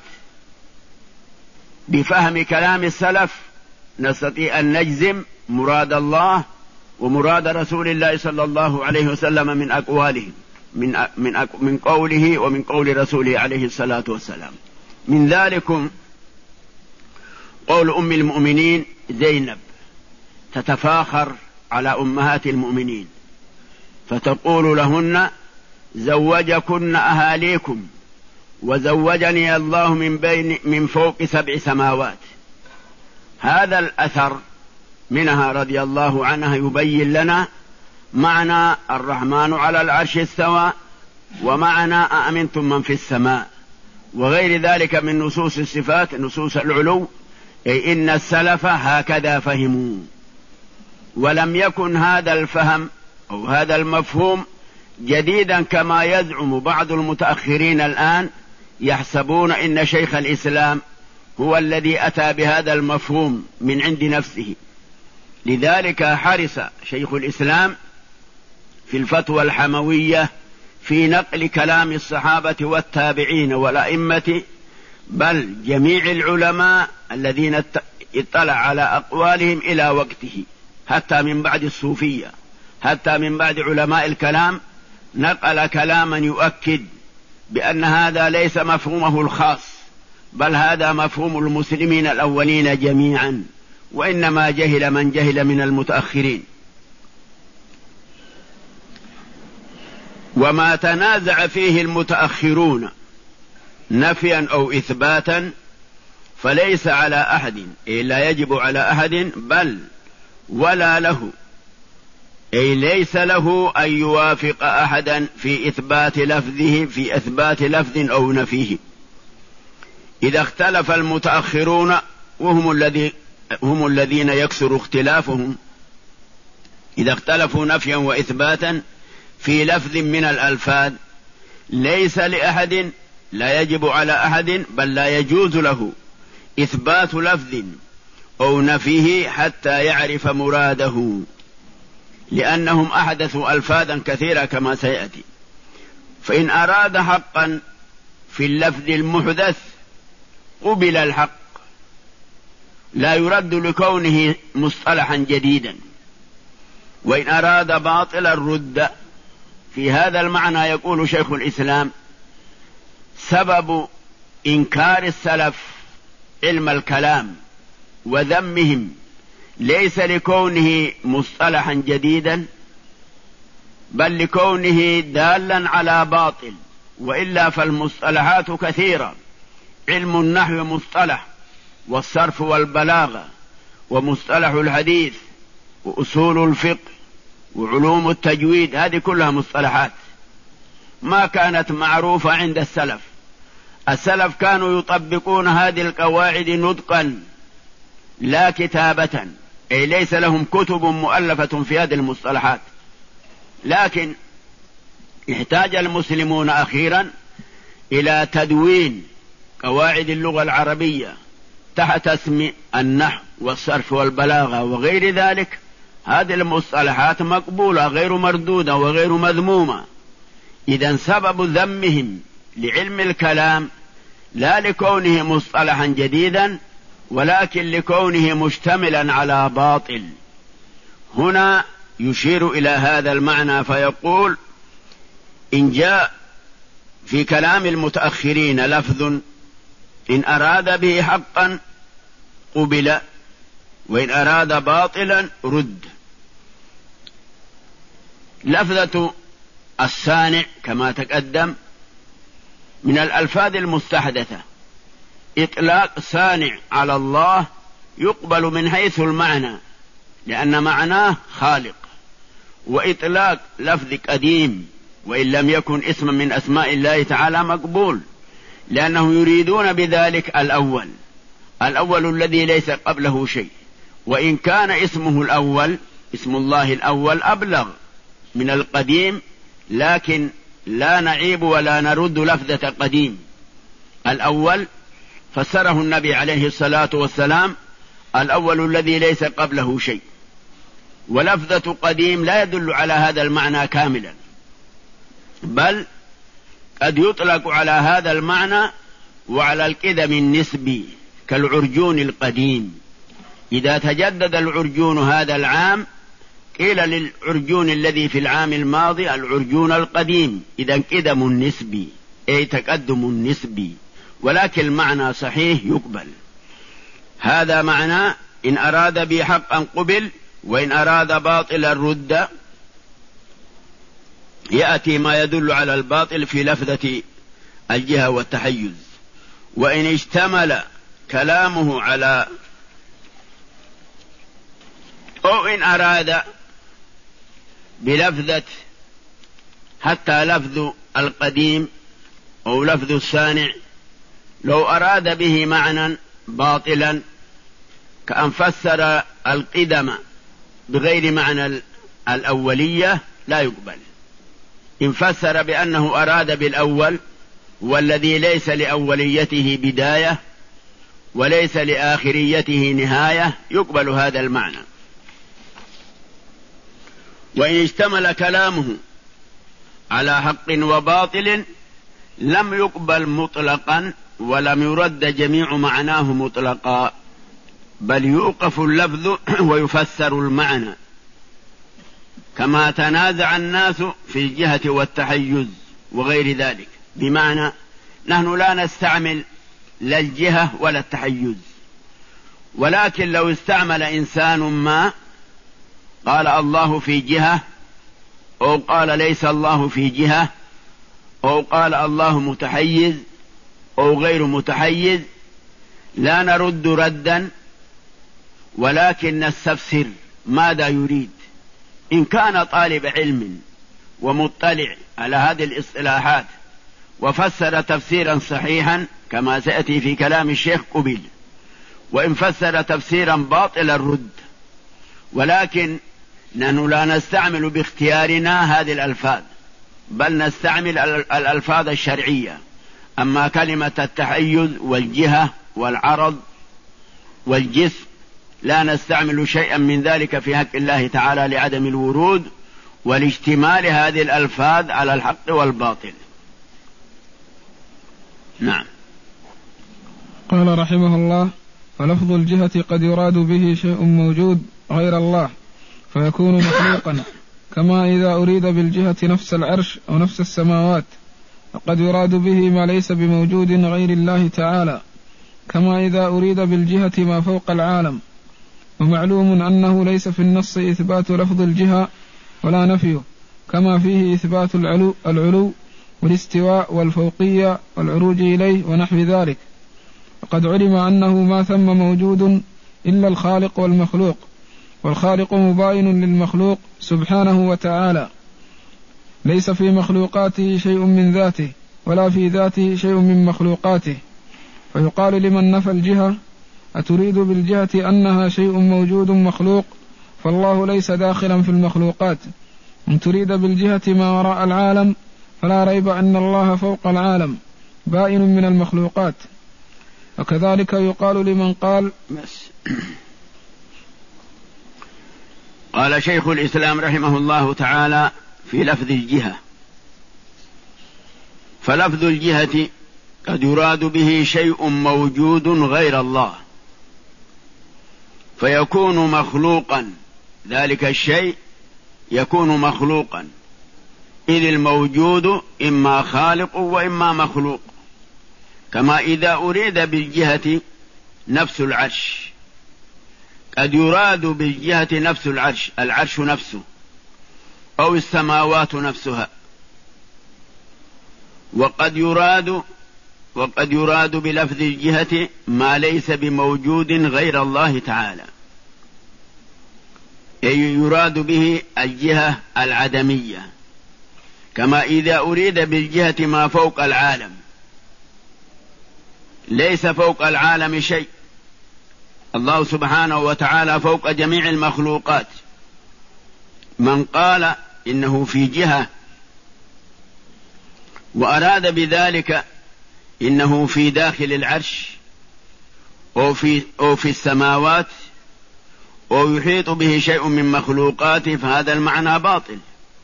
بفهم كلام السلف نستطيع أن نجزم مراد الله ومراد رسول الله صلى الله عليه وسلم من أقواله، من قوله ومن قول رسوله عليه الصلاة والسلام. من ذلك قول أم المؤمنين زينب تتفاخر على أمهات المؤمنين فتقول لهن: زوجكن أهاليكم وزوجني الله من فوق 7 سماوات. هذا الأثر منها رضي الله عنها يبين لنا معنى الرحمن على العرش استوى، ومعنى أأمنتم من في السماء، وغير ذلك من نصوص الصفات، نصوص العلو، أي إن السلف هكذا فهموا. ولم يكن هذا الفهم أو هذا المفهوم جديدا كما يزعم بعض المتأخرين الآن، يحسبون إن شيخ الإسلام هو الذي أتى بهذا المفهوم من عند نفسه. لذلك حرص شيخ الإسلام في الفتوى الحموية في نقل كلام الصحابة والتابعين والأئمة، بل جميع العلماء الذين اطلع على أقوالهم إلى وقته، حتى من بعد الصوفية، حتى من بعد علماء الكلام، نقل كلاما يؤكد بأن هذا ليس مفهومه الخاص، بل هذا مفهوم المسلمين الأولين جميعا، وإنما جهل من جهل من المتأخرين. وما تنازع فيه المتأخرون نفيا أو إثباتا فليس على أحد، أي لا يجب على أحد، بل ولا له، أي ليس له أن يوافق أحدا في إثبات لفظه، في إثبات لفظ أو نفيه. إذا اختلف المتأخرون، وهم الذين يكثر اختلافهم، إذا اختلفوا نفيا وإثباتا في لفظ من الألفاظ، ليس لأحد، لا يجب على أحد، بل لا يجوز له إثبات لفظ أو نفيه حتى يعرف مراده، لأنهم أحدثوا ألفاظا كثيرة كما سيأتي. فإن أراد حقا في اللفظ المحدث قبل الحق، لا يرد لكونه مصطلحا جديدا. وإن أراد باطلا رد. في هذا المعنى يقول شيخ الإسلام: سبب إنكار السلف علم الكلام وذمهم ليس لكونه مصطلحا جديدا، بل لكونه دالا على باطل، وإلا فالمصطلحات كثيرة. علم النحو مصطلح، والصرف والبلاغة، ومصطلح الحديث، وأصول الفقه، وعلوم التجويد، هذه كلها مصطلحات ما كانت معروفة عند السلف. السلف كانوا يطبقون هذه القواعد نطقا لا كتابة، أي ليس لهم كتب مؤلفة في هذه المصطلحات. لكن احتاج المسلمون أخيرا إلى تدوين قواعد اللغة العربية تحت اسم النحو والصرف والبلاغة وغير ذلك. هذه المصطلحات مقبولة غير مردودة وغير مذمومة. إذن سبب ذمهم لعلم الكلام لا لكونه مصطلحا جديدا، ولكن لكونه مشتملا على باطل. هنا يشير إلى هذا المعنى فيقول: إن جاء في كلام المتأخرين لفظ إن أراد به حقا قبل، وإن أراد باطلا رد. لفظة الصانع كما تقدم من الألفاظ المستحدثة. إطلاق صانع على الله يقبل من حيث المعنى، لأن معناه خالق. وإطلاق لفظ قديم وإن لم يكن اسما من أسماء الله تعالى مقبول، لأنهم يريدون بذلك الأول الذي ليس قبله شيء. وإن كان اسمه الأول، اسم الله الأول، أبلغ من القديم، لكن لا نعيب ولا نرد لفظة قديم. الأول فسره النبي عليه الصلاة والسلام: الأول الذي ليس قبله شيء. ولفظة قديم لا يدل على هذا المعنى كاملا، بل قد يطلق على هذا المعنى وعلى القدم النسبي، كالعرجون القديم. إذا تجدد العرجون هذا العام قيل للعرجون الذي في العام الماضي العرجون القديم. إذن قدم النسبي أي تقدم النسبي، ولكن المعنى صحيح يقبل. هذا معنى إن أراد بي حقا قبل، وإن أراد باطلا رد. يأتي ما يدل على الباطل في لفظة الجهة والتحيز. وإن اشتمل كلامه على، أو إن أراد بلفظة حتى لفظ القديم أو لفظ الصانع، لو أراد به معنى باطلا كأن فسر القدم بغير معنى الأولية لا يقبل. إن فسر بأنه أراد بالأول والذي ليس لأوليته بداية وليس لآخريته نهاية يقبل هذا المعنى. وإن اشتمل كلامه على حق وباطل لم يقبل مطلقا ولم يرد جميع معناه مطلقا، بل يوقف اللفظ ويفسر المعنى، كما تنازع الناس في الجهة والتحيز وغير ذلك. بمعنى نحن لا نستعمل لا الجهة ولا التحيز، ولكن لو استعمل إنسان ما قال الله في جهة، أو قال ليس الله في جهة، أو قال الله متحيز أو غير متحيز، لا نرد ردا، ولكن نستفسر ماذا يريد. إن كان طالب علم ومطلع على هذه الاصطلاحات وفسر تفسيرا صحيحا كما سيأتي في كلام الشيخ قبل، وإن فسر تفسيرا باطلا رد. ولكن نحن لا نستعمل باختيارنا هذه الألفاظ، بل نستعمل الألفاظ الشرعية. أما كلمة التحيز والجهة والعرض والجسم لا نستعمل شيئا من ذلك في حق الله تعالى لعدم الورود والاشتمال هذه الألفاظ على الحق والباطل. نعم. قال رحمه الله: فلفظ الجهة قد يراد به شيء موجود غير الله فيكون مخلوقا، كما إذا أريد بالجهة نفس العرش أو نفس السماوات، وقد يراد به ما ليس بموجود غير الله تعالى، كما إذا أريد بالجهة ما فوق العالم. ومعلوم أنه ليس في النص إثبات لفظ الجهة ولا نفيه، كما فيه إثبات العلو والاستواء والفوقية والعروج إليه ونحو ذلك. وقد علم أنه ما ثم موجود إلا الخالق والمخلوق، والخالق مباين للمخلوق سبحانه وتعالى، ليس في مخلوقاته شيء من ذاته ولا في ذاته شيء من مخلوقاته. فيقال لمن نفى الجهة: أتريد بالجهة أنها شيء موجود مخلوق؟ فالله ليس داخلا في المخلوقات. إن تريد بالجهة ما وراء العالم فلا ريب أن الله فوق العالم بائن من المخلوقات. وكذلك يقال لمن قال قال شيخ الإسلام رحمه الله تعالى في لفظ الجهة: فلفظ الجهة قد يراد به شيء موجود غير الله فيكون مخلوقا، ذلك الشيء يكون مخلوقا، إذ الموجود إما خالق وإما مخلوق. كما إذا أريد بالجهة نفس العرش، قد يراد بالجهة نفس العرش، العرش نفسه، أو السماوات نفسها. وقد يراد بلفظ الجهة ما ليس بموجود غير الله تعالى، أي يراد به الجهة العدمية، كما إذا أريد بالجهة ما فوق العالم، ليس فوق العالم شيء، الله سبحانه وتعالى فوق جميع المخلوقات. من قال إنه في جهة وأراد بذلك إنه في داخل العرش أو في السماوات أو يحيط به شيء من مخلوقاته فهذا المعنى باطل.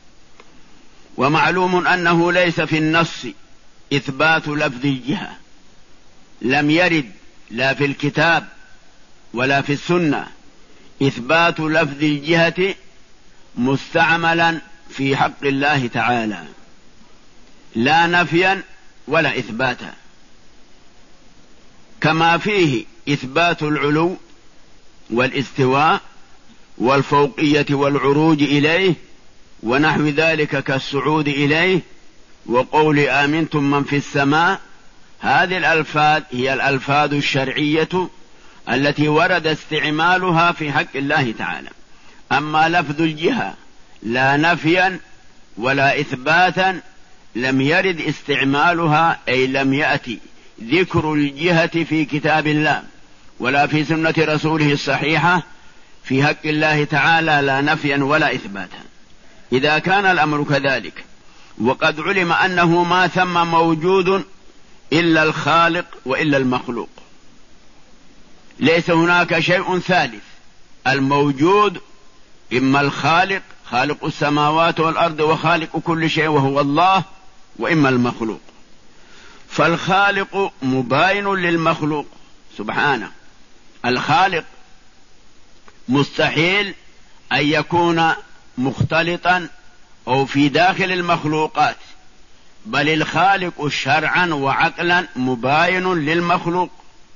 ومعلوم أنه ليس في النص إثبات لفظ الجهة، لم يرد لا في الكتاب ولا في السنة إثبات لفظ الجهة مستعملا في حق الله تعالى، لا نفيا ولا إثباتا. كما فيه إثبات العلو والاستواء والفوقية والعروج إليه ونحو ذلك كالصعود إليه، وقول آمنتم من في السماء. هذه الألفاظ هي الألفاظ الشرعية التي ورد استعمالها في حق الله تعالى. أما لفظ الجهة لا نفيا ولا إثباتا لم يرد استعمالها، أي لم يأتي ذكر الجهة في كتاب الله ولا في سنة رسوله الصحيحة في حق الله تعالى، لا نفيا ولا إثباتا. إذا كان الأمر كذلك وقد علم أنه ما ثم موجود إلا الخالق وإلا المخلوق، ليس هناك شيء ثالث، الموجود إما الخالق خالق السماوات والأرض وخالق كل شيء وهو الله، وإما المخلوق. فالخالق مباين للمخلوق سبحانه. الخالق مستحيل أن يكون مختلطا أو في داخل المخلوقات، بل الخالق شرعا وعقلا مباين للمخلوق.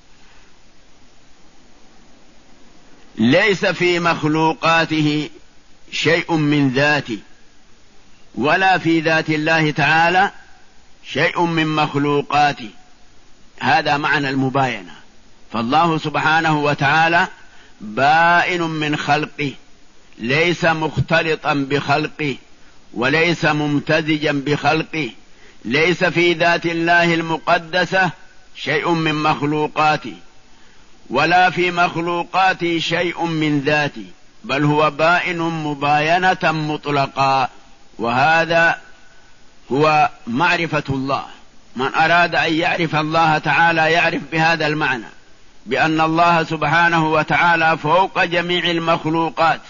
ليس في مخلوقاته شيء من ذاته، ولا في ذات الله تعالى شيء من مخلوقاته. هذا معنى المباينة. فالله سبحانه وتعالى بائن من خلقه، ليس مختلطا بخلقه وليس ممتزجا بخلقه. ليس في ذات الله المقدسة شيء من مخلوقاته، ولا في مخلوقاته شيء من ذاته، بل هو بائن مباينة مطلقا. وهذا هو معرفة الله. من أراد أن يعرف الله تعالى يعرف بهذا المعنى، بأن الله سبحانه وتعالى فوق جميع المخلوقات.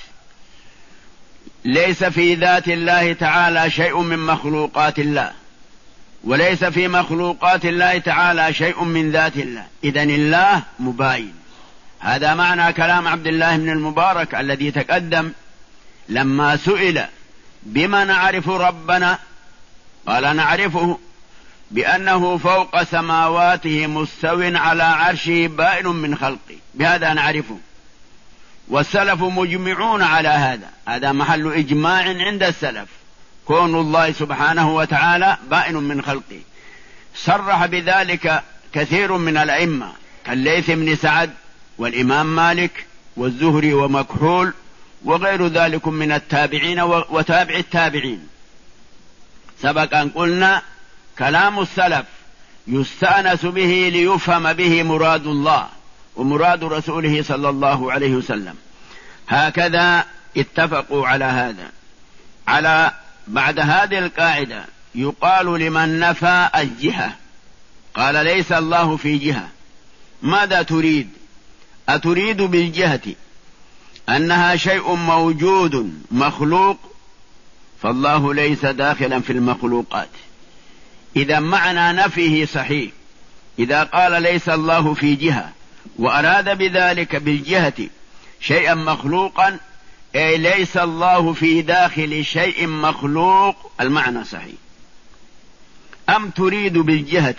ليس في ذات الله تعالى شيء من مخلوقات الله، وليس في مخلوقات الله تعالى شيء من ذات الله. إذن الله مباين. هذا معنى كلام عبد الله بن المبارك الذي تقدم لما سئل بما نعرف ربنا، قال نعرفه بأنه فوق سماواته مستو على عرشه بائن من خلقه، بهذا نعرفه. والسلف مجمعون على هذا، هذا محل إجماع عند السلف، كون الله سبحانه وتعالى بائن من خلقه. صرح بذلك كثير من الأئمة كالليث بن سعد والإمام مالك والزهري ومكحول وغير ذلك من التابعين وتابع التابعين. سبق أن قلنا كلام السلف يستأنس به ليفهم به مراد الله ومراد رسوله صلى الله عليه وسلم. هكذا اتفقوا على هذا. بعد هذه القاعدة يقال لمن نفى الجهة، قال ليس الله في جهة، ماذا تريد؟ أتريد بالجهة أنها شيء موجود مخلوق؟ فالله ليس داخلا في المخلوقات. إذا معنى نفيه صحيح. إذا قال ليس الله في جهة وأراد بذلك بالجهة شيئا مخلوقا، أي ليس الله في داخل شيء مخلوق، المعنى صحيح. أم تريد بالجهة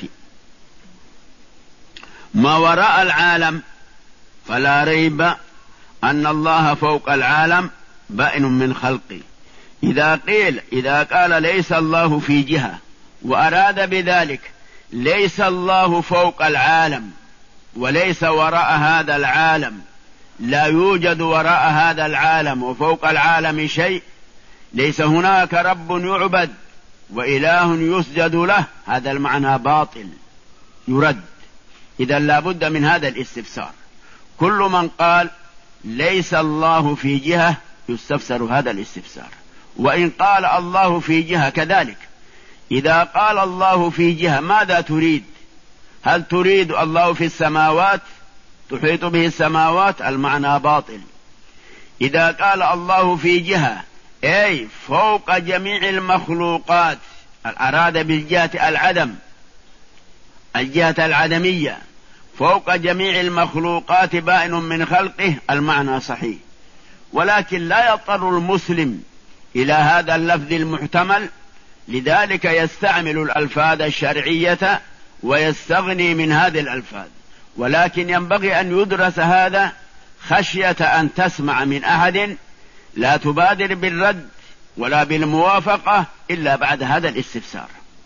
ما وراء العالم؟ فلا ريب أن الله فوق العالم بائن من خلقه. إذا قال ليس الله في جهة وأراد بذلك ليس الله فوق العالم وليس وراء هذا العالم، لا يوجد وراء هذا العالم وفوق العالم شيء، ليس هناك رب يعبد وإله يسجد له، هذا المعنى باطل يرد. إذا لا بد من هذا الاستفسار. كل من قال ليس الله في جهة يستفسر هذا الاستفسار. وإن قال الله في جهة كذلك. إذا قال الله في جهة ماذا تريد؟ هل تريد الله في السماوات تحيط به السماوات؟ المعنى باطل. إذا قال الله في جهة أي فوق جميع المخلوقات، أراد بالجهة العدم، الجهة العدمية، فوق جميع المخلوقات بائن من خلقه، المعنى صحيح. ولكن لا يضطر المسلم إلى هذا اللفظ المحتمل، لذلك يستعمل الألفاظ الشرعية ويستغني من هذه الألفاظ. ولكن ينبغي أن يدرس هذا خشية أن تسمع من أحد لا تبادر بالرد ولا بالموافقة إلا بعد هذا الاستفسار.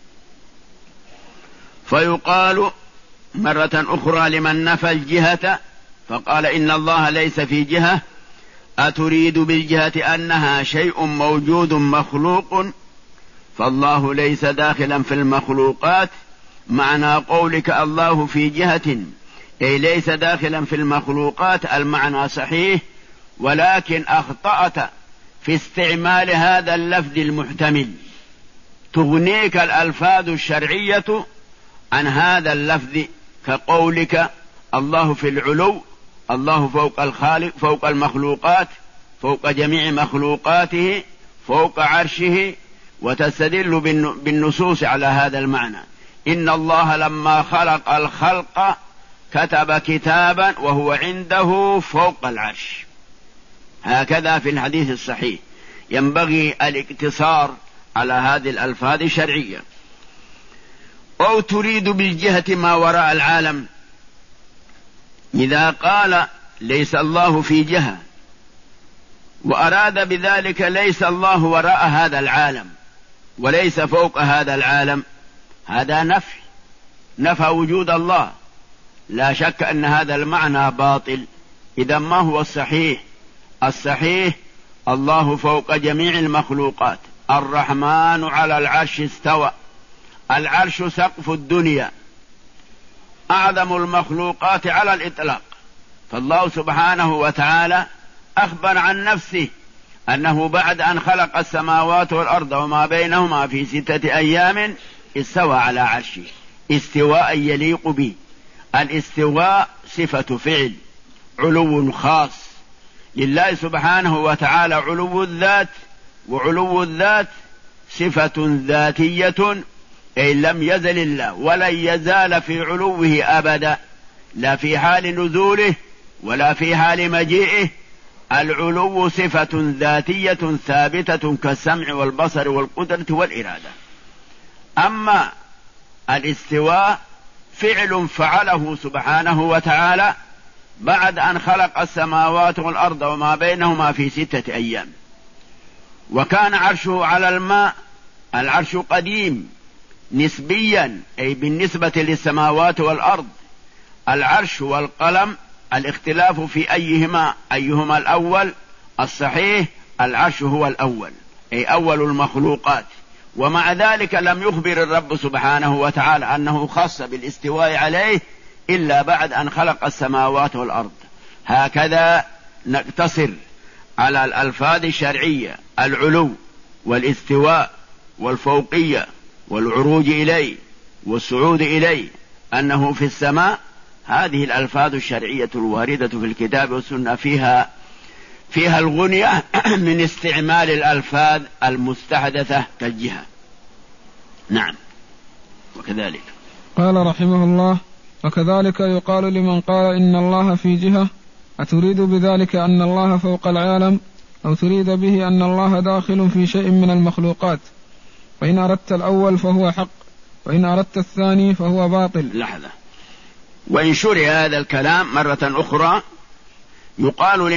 فيقال مرة أخرى لمن نفى الجهة فقال إن الله ليس في جهة: أتريد بالجهة أنها شيء موجود مخلوق؟ فالله ليس داخلا في المخلوقات. معنى قولك الله في جهة أي ليس داخلا في المخلوقات المعنى صحيح، ولكن أخطأت في استعمال هذا اللفظ المحتمل. تغنيك الألفاظ الشرعية عن هذا اللفظ، كقولك الله في العلو، الله فوق الخالق، فوق المخلوقات، فوق جميع مخلوقاته، فوق عرشه، وتستدل بالنصوص على هذا المعنى. إن الله لما خلق الخلق كتب كتابا وهو عنده فوق العرش. هكذا في الحديث الصحيح. ينبغي الاقتصار على هذه الألفاظ الشرعية. أو تريد بالجهة ما وراء العالم. إذا قال ليس الله في جهة وأراد بذلك ليس الله وراء هذا العالم وليس فوق هذا العالم، هذا نفى وجود الله. لا شك أن هذا المعنى باطل. إذا ما هو الصحيح؟ الصحيح الله فوق جميع المخلوقات، الرحمن على العرش استوى، العرش سقف الدنيا، أعظم المخلوقات على الإطلاق. فالله سبحانه وتعالى أخبر عن نفسه أنه بعد أن خلق السماوات والأرض وما بينهما في 6 أيام استوى على عرشه استواء يليق به. الاستواء صفة فعل، علو خاص لله سبحانه وتعالى. علو الذات، وعلو الذات صفة ذاتية، أي لم يزل الله ولن يزال في علوه أبدا، لا في حال نزوله ولا في حال مجيئه. العلو صفة ذاتية ثابتة كالسمع والبصر والقدرة والإرادة. أما الاستواء فعل فعله سبحانه وتعالى بعد أن خلق السماوات والأرض وما بينهما في 6 أيام. وكان عرشه على الماء. العرش قديم نسبيا، أي بالنسبة للسماوات والأرض. العرش والقلم الاختلاف في أيهما الأول. الصحيح العرش هو الأول، أي أول المخلوقات. ومع ذلك لم يخبر الرب سبحانه وتعالى أنه خاص بالاستواء عليه إلا بعد أن خلق السماوات والأرض. هكذا نقتصر على الألفاظ الشرعية: العلو والاستواء والفوقية والعروج إليه والصعود إليه، أنه في السماء. هذه الألفاظ الشرعية الواردة في الكتاب والسنة فيها الغنية من استعمال الألفاظ المستحدثة كالجهة. نعم. وكذلك قال رحمه الله: وكذلك يقال لمن قال إن الله في جهة: أتريد بذلك أن الله فوق العالم، أو تريد به أن الله داخل في شيء من المخلوقات؟ وإن أردت الأول فهو حق، وإن أردت الثاني فهو باطل. لحظة. وإن شرع هذا الكلام مرة أخرى يقال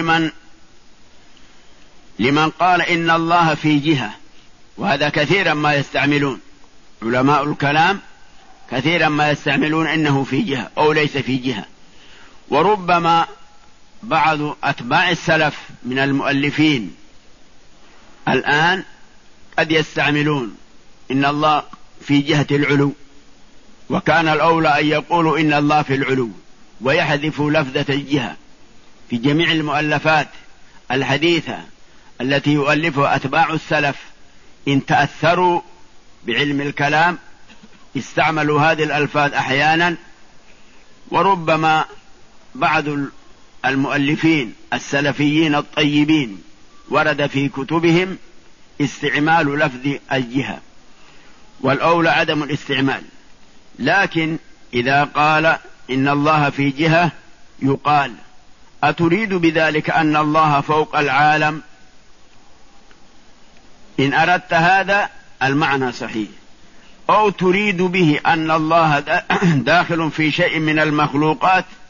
لمن قال إن الله في جهة، وهذا كثيرا ما يستعملون علماء الكلام، كثيرا ما يستعملون إنه في جهة أو ليس في جهة. وربما بعض أتباع السلف من المؤلفين الآن قد يستعملون إن الله في جهة العلو، وكان الأولى أن يقولوا إن الله في العلو، ويحذفوا لفظة الجهة. في جميع المؤلفات الحديثة التي يؤلفها أتباع السلف إن تأثروا بعلم الكلام استعملوا هذه الألفاظ أحيانا. وربما بعض المؤلفين السلفيين الطيبين ورد في كتبهم استعمال لفظ الجهة، والأولى عدم الاستعمال. لكن إذا قال إن الله في جهة يقال: أتريد بذلك أن الله فوق العالم؟ إن أردت هذا المعنى صحيح. أو تريد به أن الله داخل في شيء من المخلوقات،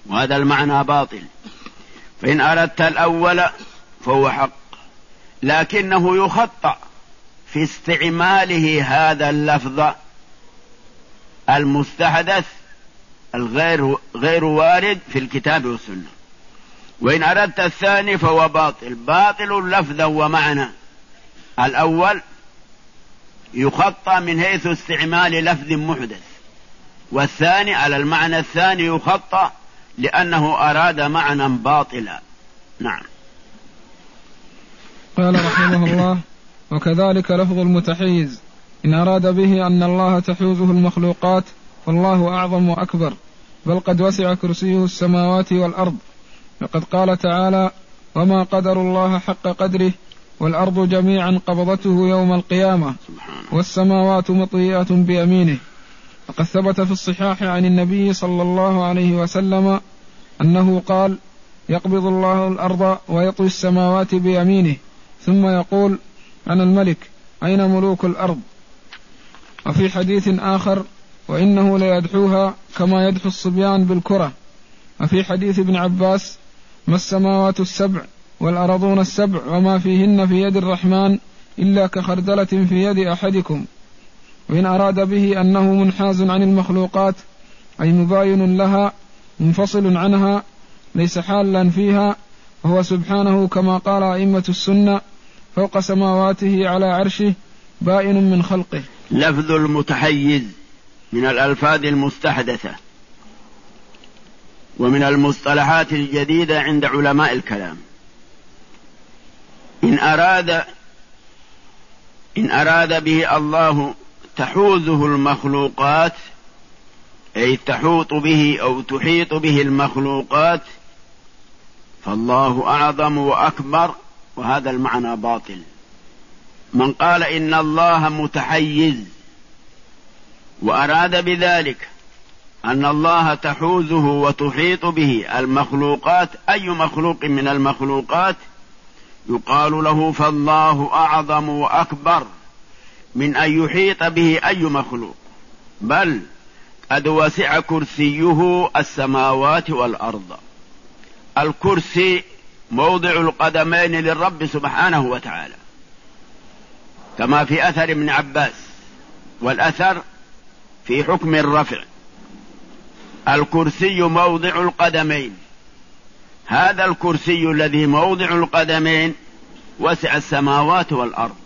وهذا المعنى باطل. فإن أردت الأول فهو حق، لكنه يخطأ في استعماله هذا اللفظ المستحدث الغير وارد في الكتاب والسنة. وإن أردت الثاني فهو باطل لفظا ومعنى. الأول يخطأ من حيث استعمال لفظ محدث، والثاني على المعنى الثاني يخطأ لأنه أراد معنى باطلا. نعم. قال رحمه الله: وكذلك لفظ المتحيز إن أراد به أن الله تحوزه المخلوقات فالله أعظم وأكبر، بل قد وسع كرسيه السماوات والأرض، وقد قال تعالى: وما قدر الله حق قدره والأرض جميعا قبضته يوم القيامة والسماوات مطويات بيمينه. وقد ثبت في الصحاح عن النبي صلى الله عليه وسلم أنه قال: يقبض الله الأرض ويطوي السماوات بيمينه ثم يقول: أنا الملك أين ملوك الأرض. وفي حديث آخر: وإنه ليدحوها كما يدحو الصبيان بالكرة. وفي حديث ابن عباس: ما السماوات السبع والأرضون السبع وما فيهن في يد الرحمن إلا كخردلة في يد أحدكم. وإن أراد به أنه منحاز عن المخلوقات أي مباين لها منفصل عنها ليس حالا فيها، وهو سبحانه كما قال أئمة السنة فوق سماواته على عرشه بائن من خلقه. لفظ المتحيز من الألفاظ المستحدثة ومن المصطلحات الجديدة عند علماء الكلام. إن أراد به الله تحوزه المخلوقات أي تحوط به أو تحيط به المخلوقات فالله أعظم وأكبر، وهذا المعنى باطل. من قال إن الله متحيز وأراد بذلك أن الله تحوزه وتحيط به المخلوقات أي مخلوق من المخلوقات يقال له فالله أعظم وأكبر من أن يحيط به أي مخلوق، بل قد وسع كرسيه السماوات والأرض. الكرسي موضع القدمين للرب سبحانه وتعالى كما في أثر ابن عباس، والأثر في حكم الرفع. الكرسي موضع القدمين، هذا الكرسي الذي موضع القدمين وسع السماوات والأرض،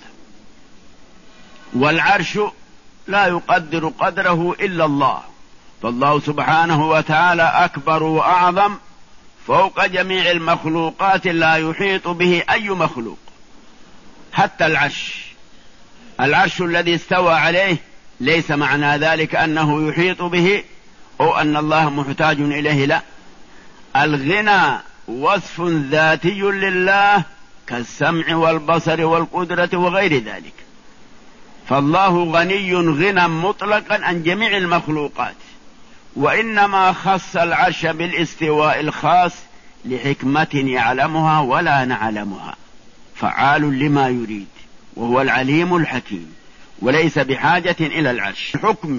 والعرش لا يقدر قدره إلا الله، فالله سبحانه وتعالى أكبر وأعظم فوق جميع المخلوقات لا يحيط به أي مخلوق. حتى العرش الذي استوى عليه ليس معنى ذلك أنه يحيط به أو أن الله محتاج إليه، لا. الغنى وصف ذاتي لله كالسمع والبصر والقدرة وغير ذلك، فالله غني غنى مطلقا عن جميع المخلوقات، وإنما خص العرش بالاستواء الخاص لحكمة يعلمها ولا نعلمها، فعال لما يريد، وهو العليم الحكيم، وليس بحاجة إلى العرش.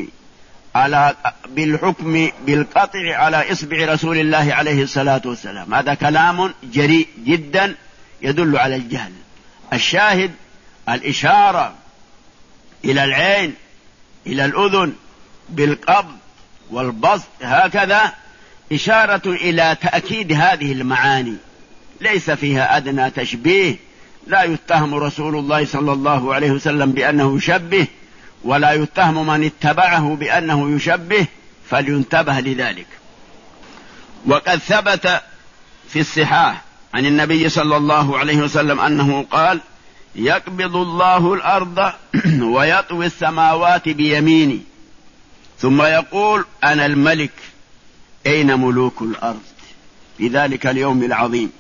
بالحكم بالقطع على إصبع رسول الله عليه الصلاة والسلام، هذا كلام جريء جدا يدل على الجهل. الشاهد الإشارة إلى العين إلى الأذن بالقبض والبسط، هكذا إشارة إلى تأكيد هذه المعاني، ليس فيها أدنى تشبيه. لا يتهم رسول الله صلى الله عليه وسلم بأنه يشبه، ولا يتهم من اتبعه بأنه يشبه، فلينتبه لذلك. وقد ثبت في الصحاح عن النبي صلى الله عليه وسلم أنه قال: يقبض الله الأرض ويطوي السماوات بيميني ثم يقول: أنا الملك أين ملوك الأرض في ذلك اليوم العظيم.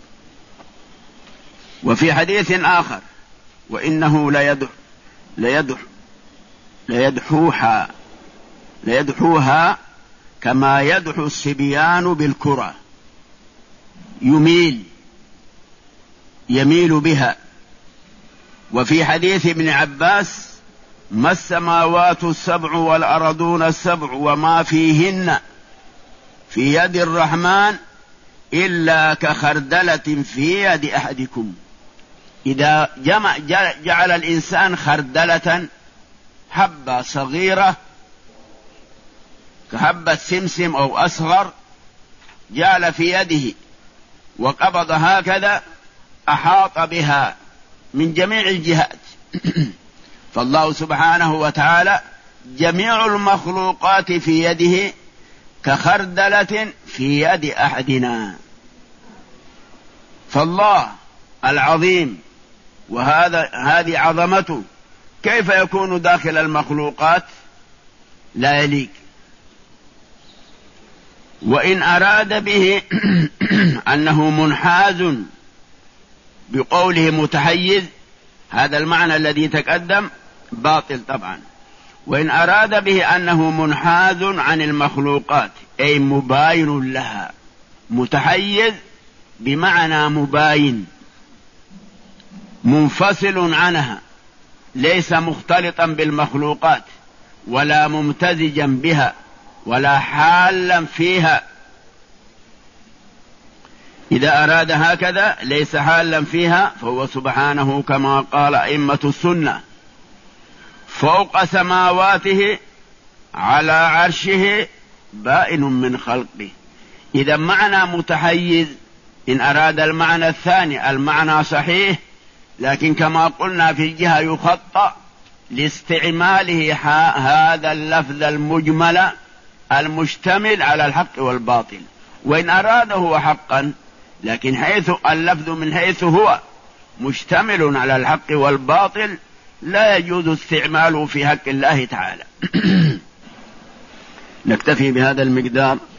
وفي حديث آخر: وإنه ليدحوها كما يدحو الصبيان بالكرة، يميل بها. وفي حديث ابن عباس: ما السماوات السبع والأرضون السبع وما فيهن في يد الرحمن إلا كخردلة في يد أحدكم. إذا جعل الإنسان خردلة حبة صغيرة كحبة سمسم أو أصغر، جعل في يده وقبض هكذا أحاط بها من جميع الجهات. فالله سبحانه وتعالى جميع المخلوقات في يده كخردلة في يد أحدنا. فالله العظيم هذه عظمته كيف يكون داخل المخلوقات؟ لا يليق. وإن أراد به أنه منحاز بقوله متحيز، هذا المعنى الذي تقدم باطل طبعا. وإن أراد به أنه منحاز عن المخلوقات أي مباين لها، متحيز بمعنى مباين منفصل عنها، ليس مختلطا بالمخلوقات ولا ممتزجا بها ولا حالا فيها. إذا أراد هكذا ليس حالا فيها، فهو سبحانه كما قال أئمة السنة فوق سماواته على عرشه بائن من خلقه. إذا معنى متحيز إن أراد المعنى الثاني المعنى صحيح، لكن كما قلنا في الجهة يخطأ لاستعماله هذا اللفظ المجمل المشتمل على الحق والباطل. وإن أراده حقا، لكن حيث اللفظ من حيث هو مشتمل على الحق والباطل لا يجوز استعماله في حق الله تعالى. نكتفي بهذا المقدار.